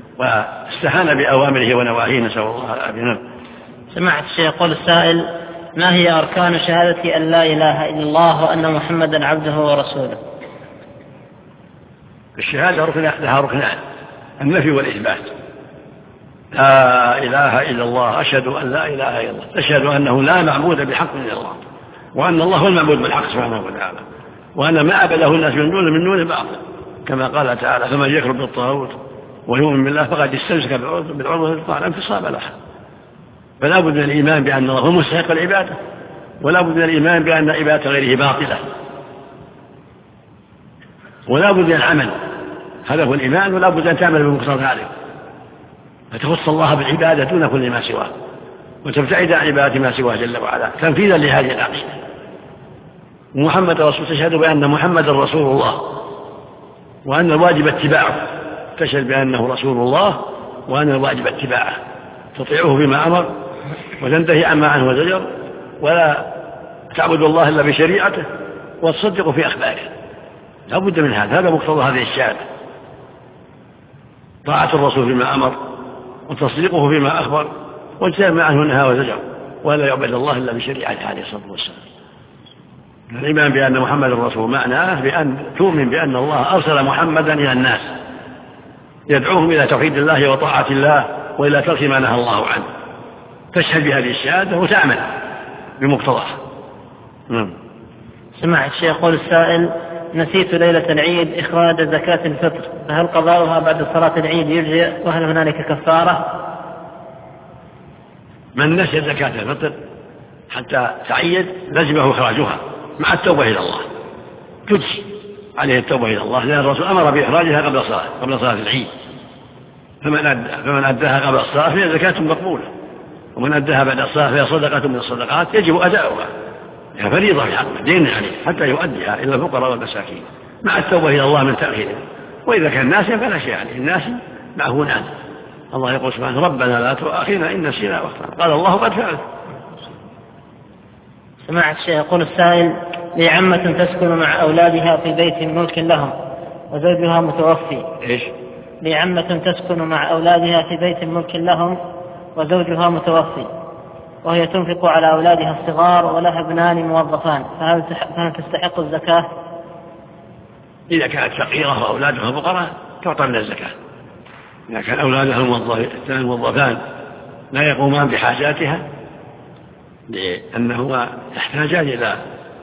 Speaker 2: واستهان بأوامره ونواهيه نسأل الله العافية.
Speaker 4: سمعت الشيخ يقول السائل ما هي أركان شهادة أن لا إله إلا الله وأن محمدا عبده ورسوله؟
Speaker 2: الشهادة لها ركنان: النفي والإثبات. لا إله إلا الله، أشهد أن لا إله إلا الله، أشهد أنه لا معبود بحق إلا الله، وأن الله هو المعبود بالحق سبحانه وتعالى، وأن ما عبده الناس من دون باطل، كما قال تعالى: فمن يكفر بالطاغوت ويؤمن بالله فقد استمسك بالعروة الوثقى لا انفصام لها. فلا بد من الإيمان بأن الله هو مستحق العبادة، ولا بد من الإيمان بأن عبادة غيره باطلة، ولا بد من العمل، هذا هو الإيمان، ولا بد أن تعمل بمقتضى ذلك، فتخص الله بالعبادة دون كل ما سواه، وتبتعد عن عبادة ما سواه جل وعلا تنفيذا لهذه العقيدة. محمد رسول، تشهد بأن محمد رسول الله، وأن الواجب اتباعه، تشهد بأنه رسول الله وأن الواجب اتباعه، تطيعه بما أمر وتنتهي عما عنه وزجر، ولا تعبد الله إلا بشريعته، وتصدق في أخباره. لا بد من هذا مقتضى هذه الشهادة: طاعة الرسول فيما أمر، وتصديقه فيما أخبر، واجتناب ما عنه نهى وزجر، ولا يعبد الله إلا بشريعته عليه الصلاة والسلام. الإيمان بأن محمد الرسول معناه بأن تؤمن بأن الله أرسل محمدا إلى الناس يدعوهم إلى توحيد الله وطاعة الله وإلى ترك ما نهى الله عنه، تشهد بهذه الشهادة وتعمل بمقتضاها.
Speaker 4: سمعت الشيخ يقول السائل: نسيت ليلة العيد إخراج زكاة الفطر، فهل قضاؤها بعد صلاة العيد يجزئ، وهل هنالك كفارة؟
Speaker 2: من نسي زكاة الفطر حتى تعيد لزمه إخراجها مع التوبة إلى الله، تجزي عليه التوبة إلى الله، لأن الرسول أمر بإخراجها قبل صلاة العيد، فمن أداها قبل الصلاة فهي زكاة مقبولة، ومن أداها بعد الصلاة فهي صدقة من الصدقات يجب أداؤها، هي فريضة في حقه، دين عليه حتى يؤديها إلى الفقراء والمساكين مع التوبة إلى الله من تأخيره. وإذا كان ناسيا فلا شيء عليه، الناس معفون عنه. الله يقول سبحانه: ربنا لا تؤاخذنا إن نسينا واخطأنا، قال الله قد فعل.
Speaker 4: سمعت الشيخ يقول السائل: لي عمة تسكن مع أولادها في بيت ملك لهم وزوجها متوفي.
Speaker 2: إيش؟
Speaker 4: لي عمة تسكن مع أولادها في بيت ملك لهم وزوجها متوفي، وهي تنفق على أولادها الصغار ولها ابنان موظفان، فهل تستحق الزكاة؟
Speaker 2: إذا كانت فقيرة وأولادها فقراء تعطى من الزكاة. إذا كان أولادها الموظفان لا يقومان بحاجاتها لأنهما يحتاجان إلى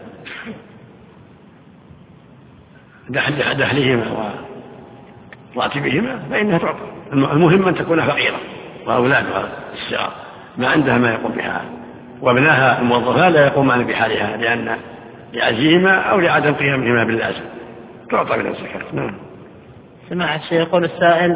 Speaker 2: دخلهما وراتبهما فإنها تعطى. المهم أن تكون فقيرة وأولادها الصغار ما عندها ما يقوم بها، وابناها الموظفان لا يقومان بحالها لأن لعجزهما أو لعدم قيامهما باللازم، تعطى من الزكاة.
Speaker 4: سمعت الشيخ يقول السائل: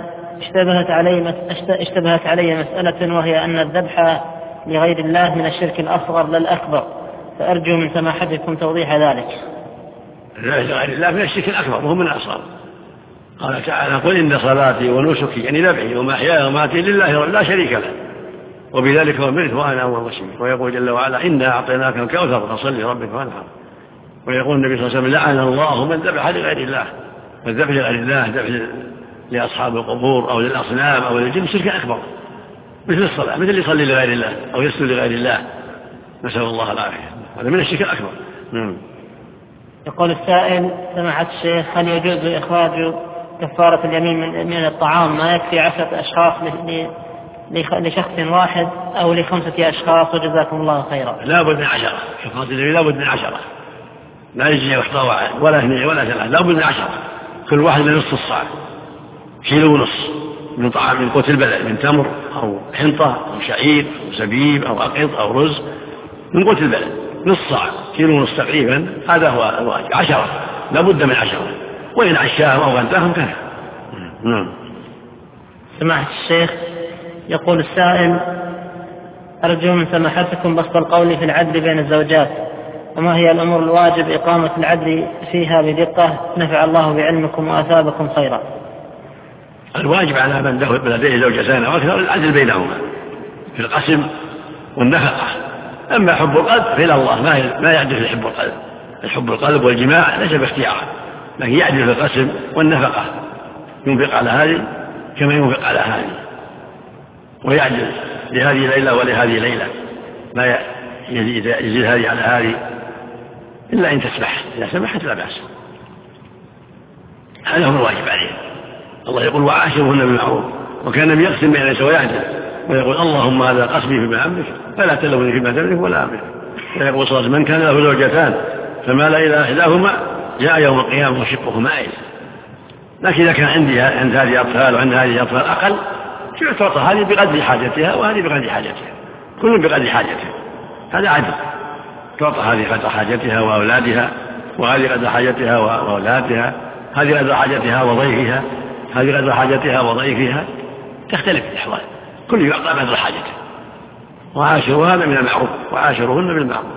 Speaker 4: اشتبهت علي مسألة، وهي أن الذبح لغير الله من الشرك الأصغر لا الأكبر، فأرجو من سماحتكم توضيح ذلك.
Speaker 2: لغير الله من الشرك الأكبر وهو من الأصغر. قال تعالى: قل إن صلاتي ونسكي يعني ذبحي ومحياي ومماتي لله لا شريك له وبذلك أمرت وأنا أول مسلم. ويقول جل وعلا: إنا أعطيناك الكوثر فصل لربك وانحر. ويقول النبي صلى الله عليه وسلم: لعن الله من ذبح لغير الله. فالذبح لغير الله ذبح لأصحاب القبور أو للأصنام أو للجن شرك أكبر، مثل الصلاة، مثل اللي يصلي لغير الله أو يسجد لغير الله، نسأل الله العافية، هذا من الشرك الأكبر.
Speaker 4: يقول السائل: سمعت الشيخ: هل يجوز إخراج كفارة اليمين من الطعام ما يكفي 10 أشخاص لشخص واحد أو ل5 أشخاص؟ وجزاكم الله خيرا.
Speaker 2: لا بد من 10 كفارة اليمين، لا بد من 10، لا يجي يحطى واحد ولا 2 ولا 3، لا بد من 10، كل واحد من نصف الصاع، 1.5 كيلو من طعام من قوت البلد، من تمر أو حنطة أو شعير أو زبيب أو أقط أو رز من قوت البلد، نصف صاع، 1.5 كيلو تقريبا، هذا هو الواجب. 10 لا بد من 10، وإن عشاهم أو غداهم كان.
Speaker 4: سمعت الشيخ يقول السائل: أرجو من سماحتكم بسط القول في العدل بين الزوجات، وما هي الأمور الواجب إقامة العدل فيها بدقة؟ نفع الله بعلمكم وأثابكم خيرا.
Speaker 2: الواجب على من لديه زوجتان أو أكثر العدل بينهما في القسم والنفقة. أما حب القلب فإلى الله ما يعدل في حب القلب، الحب القلب والجماع ليس باختياره، لكن يعدل في القسم والنفقة، ينفق على هذه كما ينفق على هذه، ويعدل لهذه ليلة ولهذه ليلة، لا يزيد هذه على هذه إلا إن تسمح، إذا سمحت لا بأس. هذا هو الواجب عليه. الله يقول وعاشرهن بالمعروف، وكان النبي يقسم بين الناس ويعدل ويقول اللهم هذا قسمي فيما أملك فلا تلومني فيما تملك ولا أملك. ويقول صلى الله عليه وسلم من كان له زوجتان فمال إلى إحداهما جاء يوم القيامة وشقه مائل. لكن إذا كان عند هذه أطفال وعند هذه أطفال أقل تعطى هذه بقدر حاجتها وهذه بقدر حاجتها، كل بقدر حاجتها، هذا عدل. تعطى هذه قدر حاجتها وأولادها، وهذه قدر حاجتها وأولادها، هذه قدر حاجتها وضيفها، هذه قدر حاجتها وضيفها، تختلف الأحوال، كل يعطى قدر حاجته. وعاشروا هذا من المعروف، وعاشرهن بالمعروف.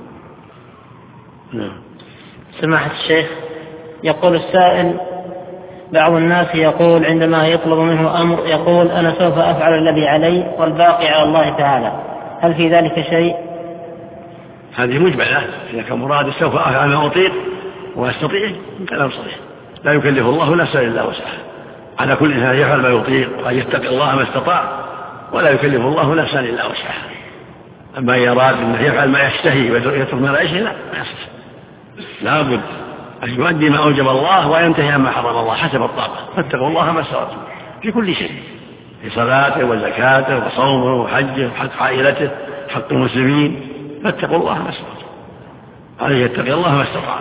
Speaker 4: سماحة الشيخ، يقول السائل بعض الناس يقول عندما يطلب منه أمر يقول أنا سوف أفعل الذي علي والباقي على الله تعالى، هل في ذلك شيء؟
Speaker 2: هذه مجملة، إذا كان مراد سوف أفعل ما أطيق وأستطيع كلام صحيح، لا يكلف الله نفسا إلا وسعها، على كل إنسان يفعل ما يطيق وأن يتقي الله ما استطاع، ولا يكلف الله نفسا إلا وسعها. أما يراد أنه يفعل ما يشتهي ويترك ما لا يشتهي لا يصح، لا بد أن يؤدي ما أوجب الله وينتهي عما حرم الله حسب الطاقة، فاتقوا الله ما استطعتم في كل شيء، في صلاته وزكاته وصومه وحجه وحق عائلته حق المسلمين، فاتقوا الله ما استطعتم، عليه يتقي الله ما استطاع.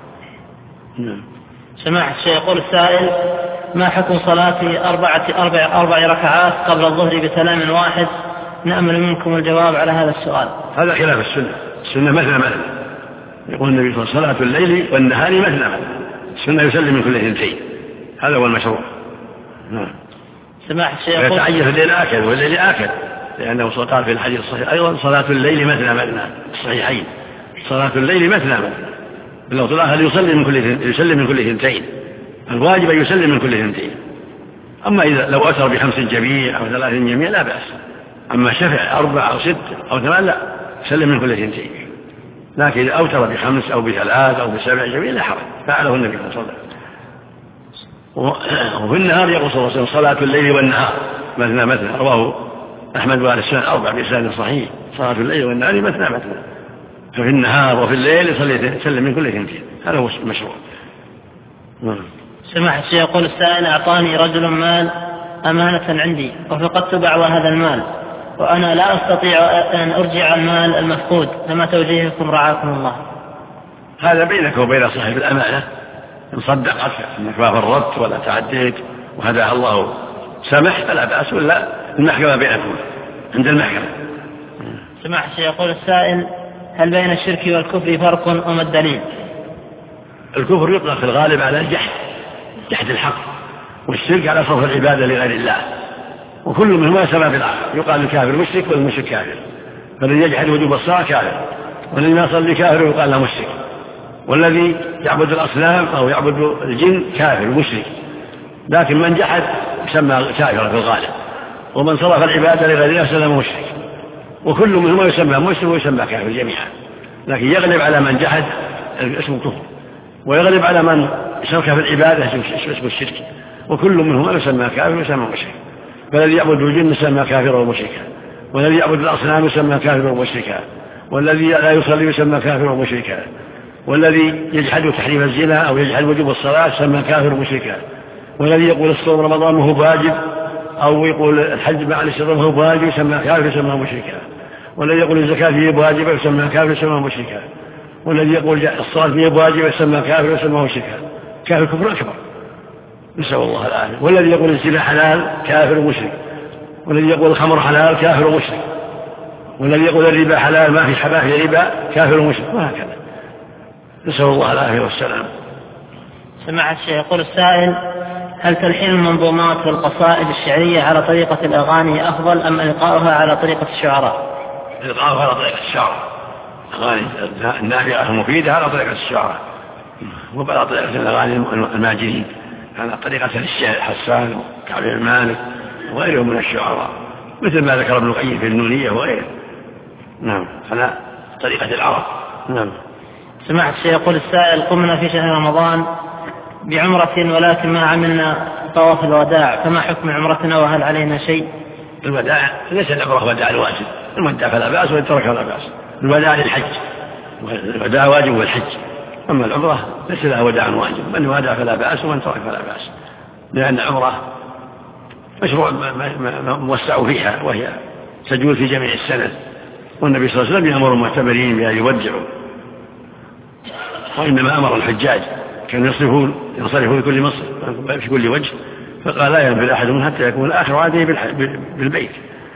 Speaker 4: سماحة الشيخ، يقول السائل ما حكم صلاة أربع ركعات قبل الظهر بسلام واحد؟ نأمل منكم الجواب على هذا السؤال.
Speaker 2: هذا خلاف السنة، السنة مثنى مثنى، يقول النبي صلى الله عليه وسلم صلاة الليل والنهار مثنى مثنى، السنة يسلم من كل اثنتين، هذا هو المشروع.
Speaker 4: سماحة الشيخ،
Speaker 2: يتعين الليل آكل والليل آكل، لأنه قال في الحديث الصحيح أيضا صلاة الليل مثنى مثنى، الصحيحين صلاة الليل مثنى مثنى، باللفظ الآخر يسلم من كل اثنتين، الواجب أن يسلم من كل اثنتين. أما إذا لو أتر بخمس جميع أو 3 جميع لا بأس، أما شفع 4 أو 6 أو 8 لا، يسلم من كل اثنتين. لكن إذا أوتر ب5 أو ب3 أو ب7 جميع لا حرج، فعله النبي صلى الله عليه وسلم. وفي النهار يقول صلى الله عليه وسلم صلاة الليل والنهار مثنى مثنى، رواه أحمد وآل السنن 4 بإسناد صحيح، صلاة الليل والنهار مثنى مثنى، ففي النهار وفي الليل يسلم من كل اثنتين، هذا هو المشروع.
Speaker 4: سماحة الشيخ، يقول السائل أعطاني رجل مال أمانة عندي وفقدت بعض هذا المال وأنا لا أستطيع أن أرجع المال المفقود، فما توجيهكم رعاكم الله؟
Speaker 2: هذا بينك وبين صاحب الأمانة، إن صدقت أنك ما فرطت ولا تعديت وهداها الله سمح فلا بأس، ولا المحكمة بينكم عند المحكمة.
Speaker 4: سماحة الشيخ، يقول السائل هل بين الشرك والكفر فرق وما الدليل؟
Speaker 2: الكفر يطلق في الغالب على جحد الحق، والشرك على صرف العبادة لغير الله، وكل منهما سبب الآخر، يقال الكافر مشرك والمشرك كافر، فالذي يجحد وجوب الصلاة كافر، والذي ما يصلي كافر يقال له مشرك، والذي يعبد الأصنام أو يعبد الجن كافر مشرك، لكن من جحد يسمى كافرا في الغالب، ومن صرف العبادة لغير الله يسمى مشرك، وكل منهما يسمى مشرك ويسمى كافر جميعا، لكن يغلب على من جحد اسم الكفر، ويغلب على من شرك في العبادة اسم الشرك، وكل منهما يسمى كافر ويسمى مشرك. فالذي يعبد الجن يسمى كافرا ومشركا، والذي يعبد الأصنام يسمى كافرا ومشركا، والذي لا يصلي يسمى كافرا ومشركا، والذي يجحد تحريم الزنا أو يجحد وجوب الصلاة يسمى كافرا ومشركا، والذي يقول الصوم رمضان وهو واجب أو يقول الحج مع الاستقامة وهو واجب يسمى كافر يسمى مشركا، والذي يقول الزكاة فيه واجبة يسمى كافر يسمى مشركا، والذي يقول الصلاة فيه واجبة يسمى كافر يسمى مشركا، كافر كفر أكبر نسأل الله العافية. والذي يقول الزنا حلال كافر ومشرك، والذي يقول الخمر حلال كافر ومشرك، والذي يقول الربا حلال ما في حباه ربا كافر ومشرك، وهكذا نسأل الله العافية والسلام.
Speaker 4: سماحة الشيخ، يقول السائل هل تلحين المنظومات والقصائد الشعرية على طريقة الأغاني أفضل أم إلقاؤها على طريقة الشعراء؟
Speaker 2: إلقاؤها على طريقة الشعراء، أغاني النافعة المفيدة على طريقة الشعراء، وعلى طريقة الأغاني الماجرين على طريقة الشعر حسان وكعب بن مالك وغيرهم من الشعراء، مثل ما ذكر ابن القيم في النونية وغيره. نعم، على طريقة العرب. نعم.
Speaker 4: سمعت الشيخ، يقول السائل قمنا في شهر رمضان بعمرة ولكن ما عملنا طواف الوداع، فما حكم عمرتنا وهل علينا شيء؟
Speaker 2: الوداع ليس العمرة وداع الواجب، المودع فلا بأس وإن ترك فلا بأس، الوداع للحج، الوداع واجب والحج، أما العمرة ليس لها وداع واجب، من وادع فلا بأس ومن ترك فلا بأس، لأن العمرة مشروع موسع فيها وهي تجول في جميع السنة، والنبي صلى الله عليه وسلم يأمر المعتمرين بأن يودعوا، وإنما أمر الحجاج كانوا ينصرفون في كل وجه، فقال لا ينفذ أحدهم حتى يكون آخر عهده بالبيت.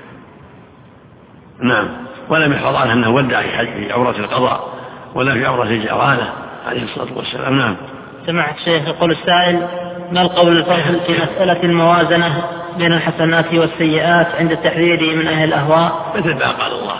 Speaker 2: نعم. ولم يحفظ عنه أنه ودع في عمرة القضاء ولا في عمرة الجعرانة عليه الصلاة والسلام. نعم.
Speaker 4: سمعت الشيخ يقول السائل: ما القول الفصل في مسألة الموازنة بين الحسنات والسيئات عند التحذير من أهل الأهواء؟
Speaker 2: مثل ما قال الله: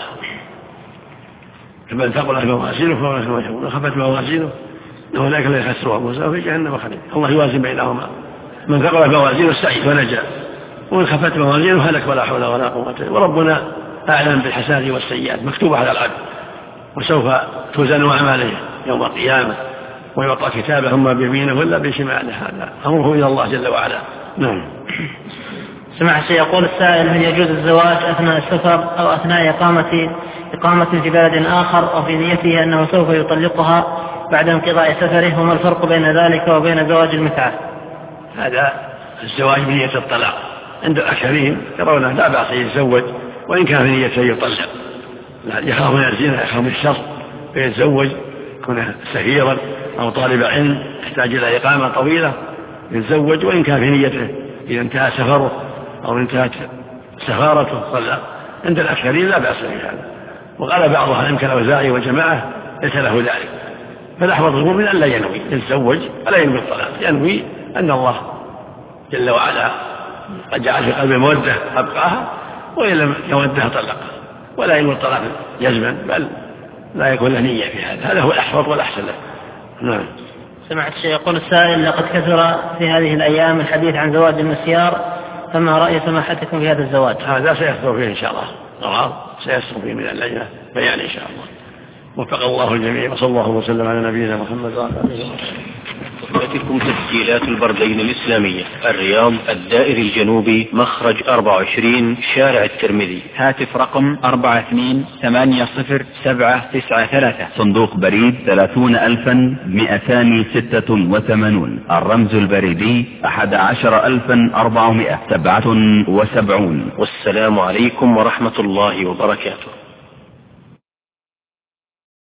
Speaker 2: فمن ثقلت موازينه فهو في الخير، ومن خفت موازينه أولئك لا يخسرون وسوف في جهنم خالدين. الله يوازن بينهما، من ثقلت موازينه السعيد ونجا، ومن خفت موازينه هلك ولا حول ولا قوة. وربنا أعلم بالحسنات والسيئات مكتوبة على العبد، وسوف توزن أعماله يوم القيامة ويعطى كتابه إما بيمينه ولا بشماله، هذا أمره إلى الله جل وعلا. نعم.
Speaker 4: سمعت يقول السائل: هل يجوز الزواج أثناء السفر أو أثناء إقامة في بلد آخر أو في نيته أنه سوف يطلقها بعد انقضاء سفره؟ وما الفرق بين ذلك وبين زواج المتعة؟
Speaker 2: هذا الزواج بنية الطلاق، عند الأكثرين يرون لا بأس يتزوج وإن كان في نية يطلق، يخاف من الزنا، يخاف من الشر فيتزوج، يكون سفيرا أو طالب علم يحتاج إلى إقامة طويلة يتزوج، وإن كان في نيته إذا انتهى سفره أو انتهت سفارته طلق. عند الأكثرين لا بأس بهذا، وقال بعض أهل العلم كالأوزاعي وجماعة ليس له ذلك، فالأحوط المؤمن أن لا ينوي يتزوج ولا ينوي الطلاق، ينوي أن الله جل وعلا قد جعل في قلبه مودة أبقاها، وإن لم يودها طلقها، ولا ينوي الطلاق جزما، بل لا يكون له نية في هذا هو الأحوط والأحسن له. نعم.
Speaker 4: سمعت الشيخ يقول السائل: لقد كثر في هذه الأيام الحديث عن زواج المسيار، فما رأي سماحتكم في هذا الزواج؟
Speaker 2: هذا سيصدر فيه إن شاء الله قرار سيصدر فيه من اللجنة بيان إن شاء الله. وفق الله الجميع، وصلى الله وسلم على نبينا محمد وعلى آله وصحبه.
Speaker 3: تأتيكم تسجيلات البردين الإسلامية: الرياض، الدائري الجنوبي، مخرج 24، شارع الترمذي.
Speaker 5: هاتف رقم 42807993. صندوق بريد 30286. الرمز البريدي 11477. والسلام
Speaker 3: عليكم ورحمة الله وبركاته.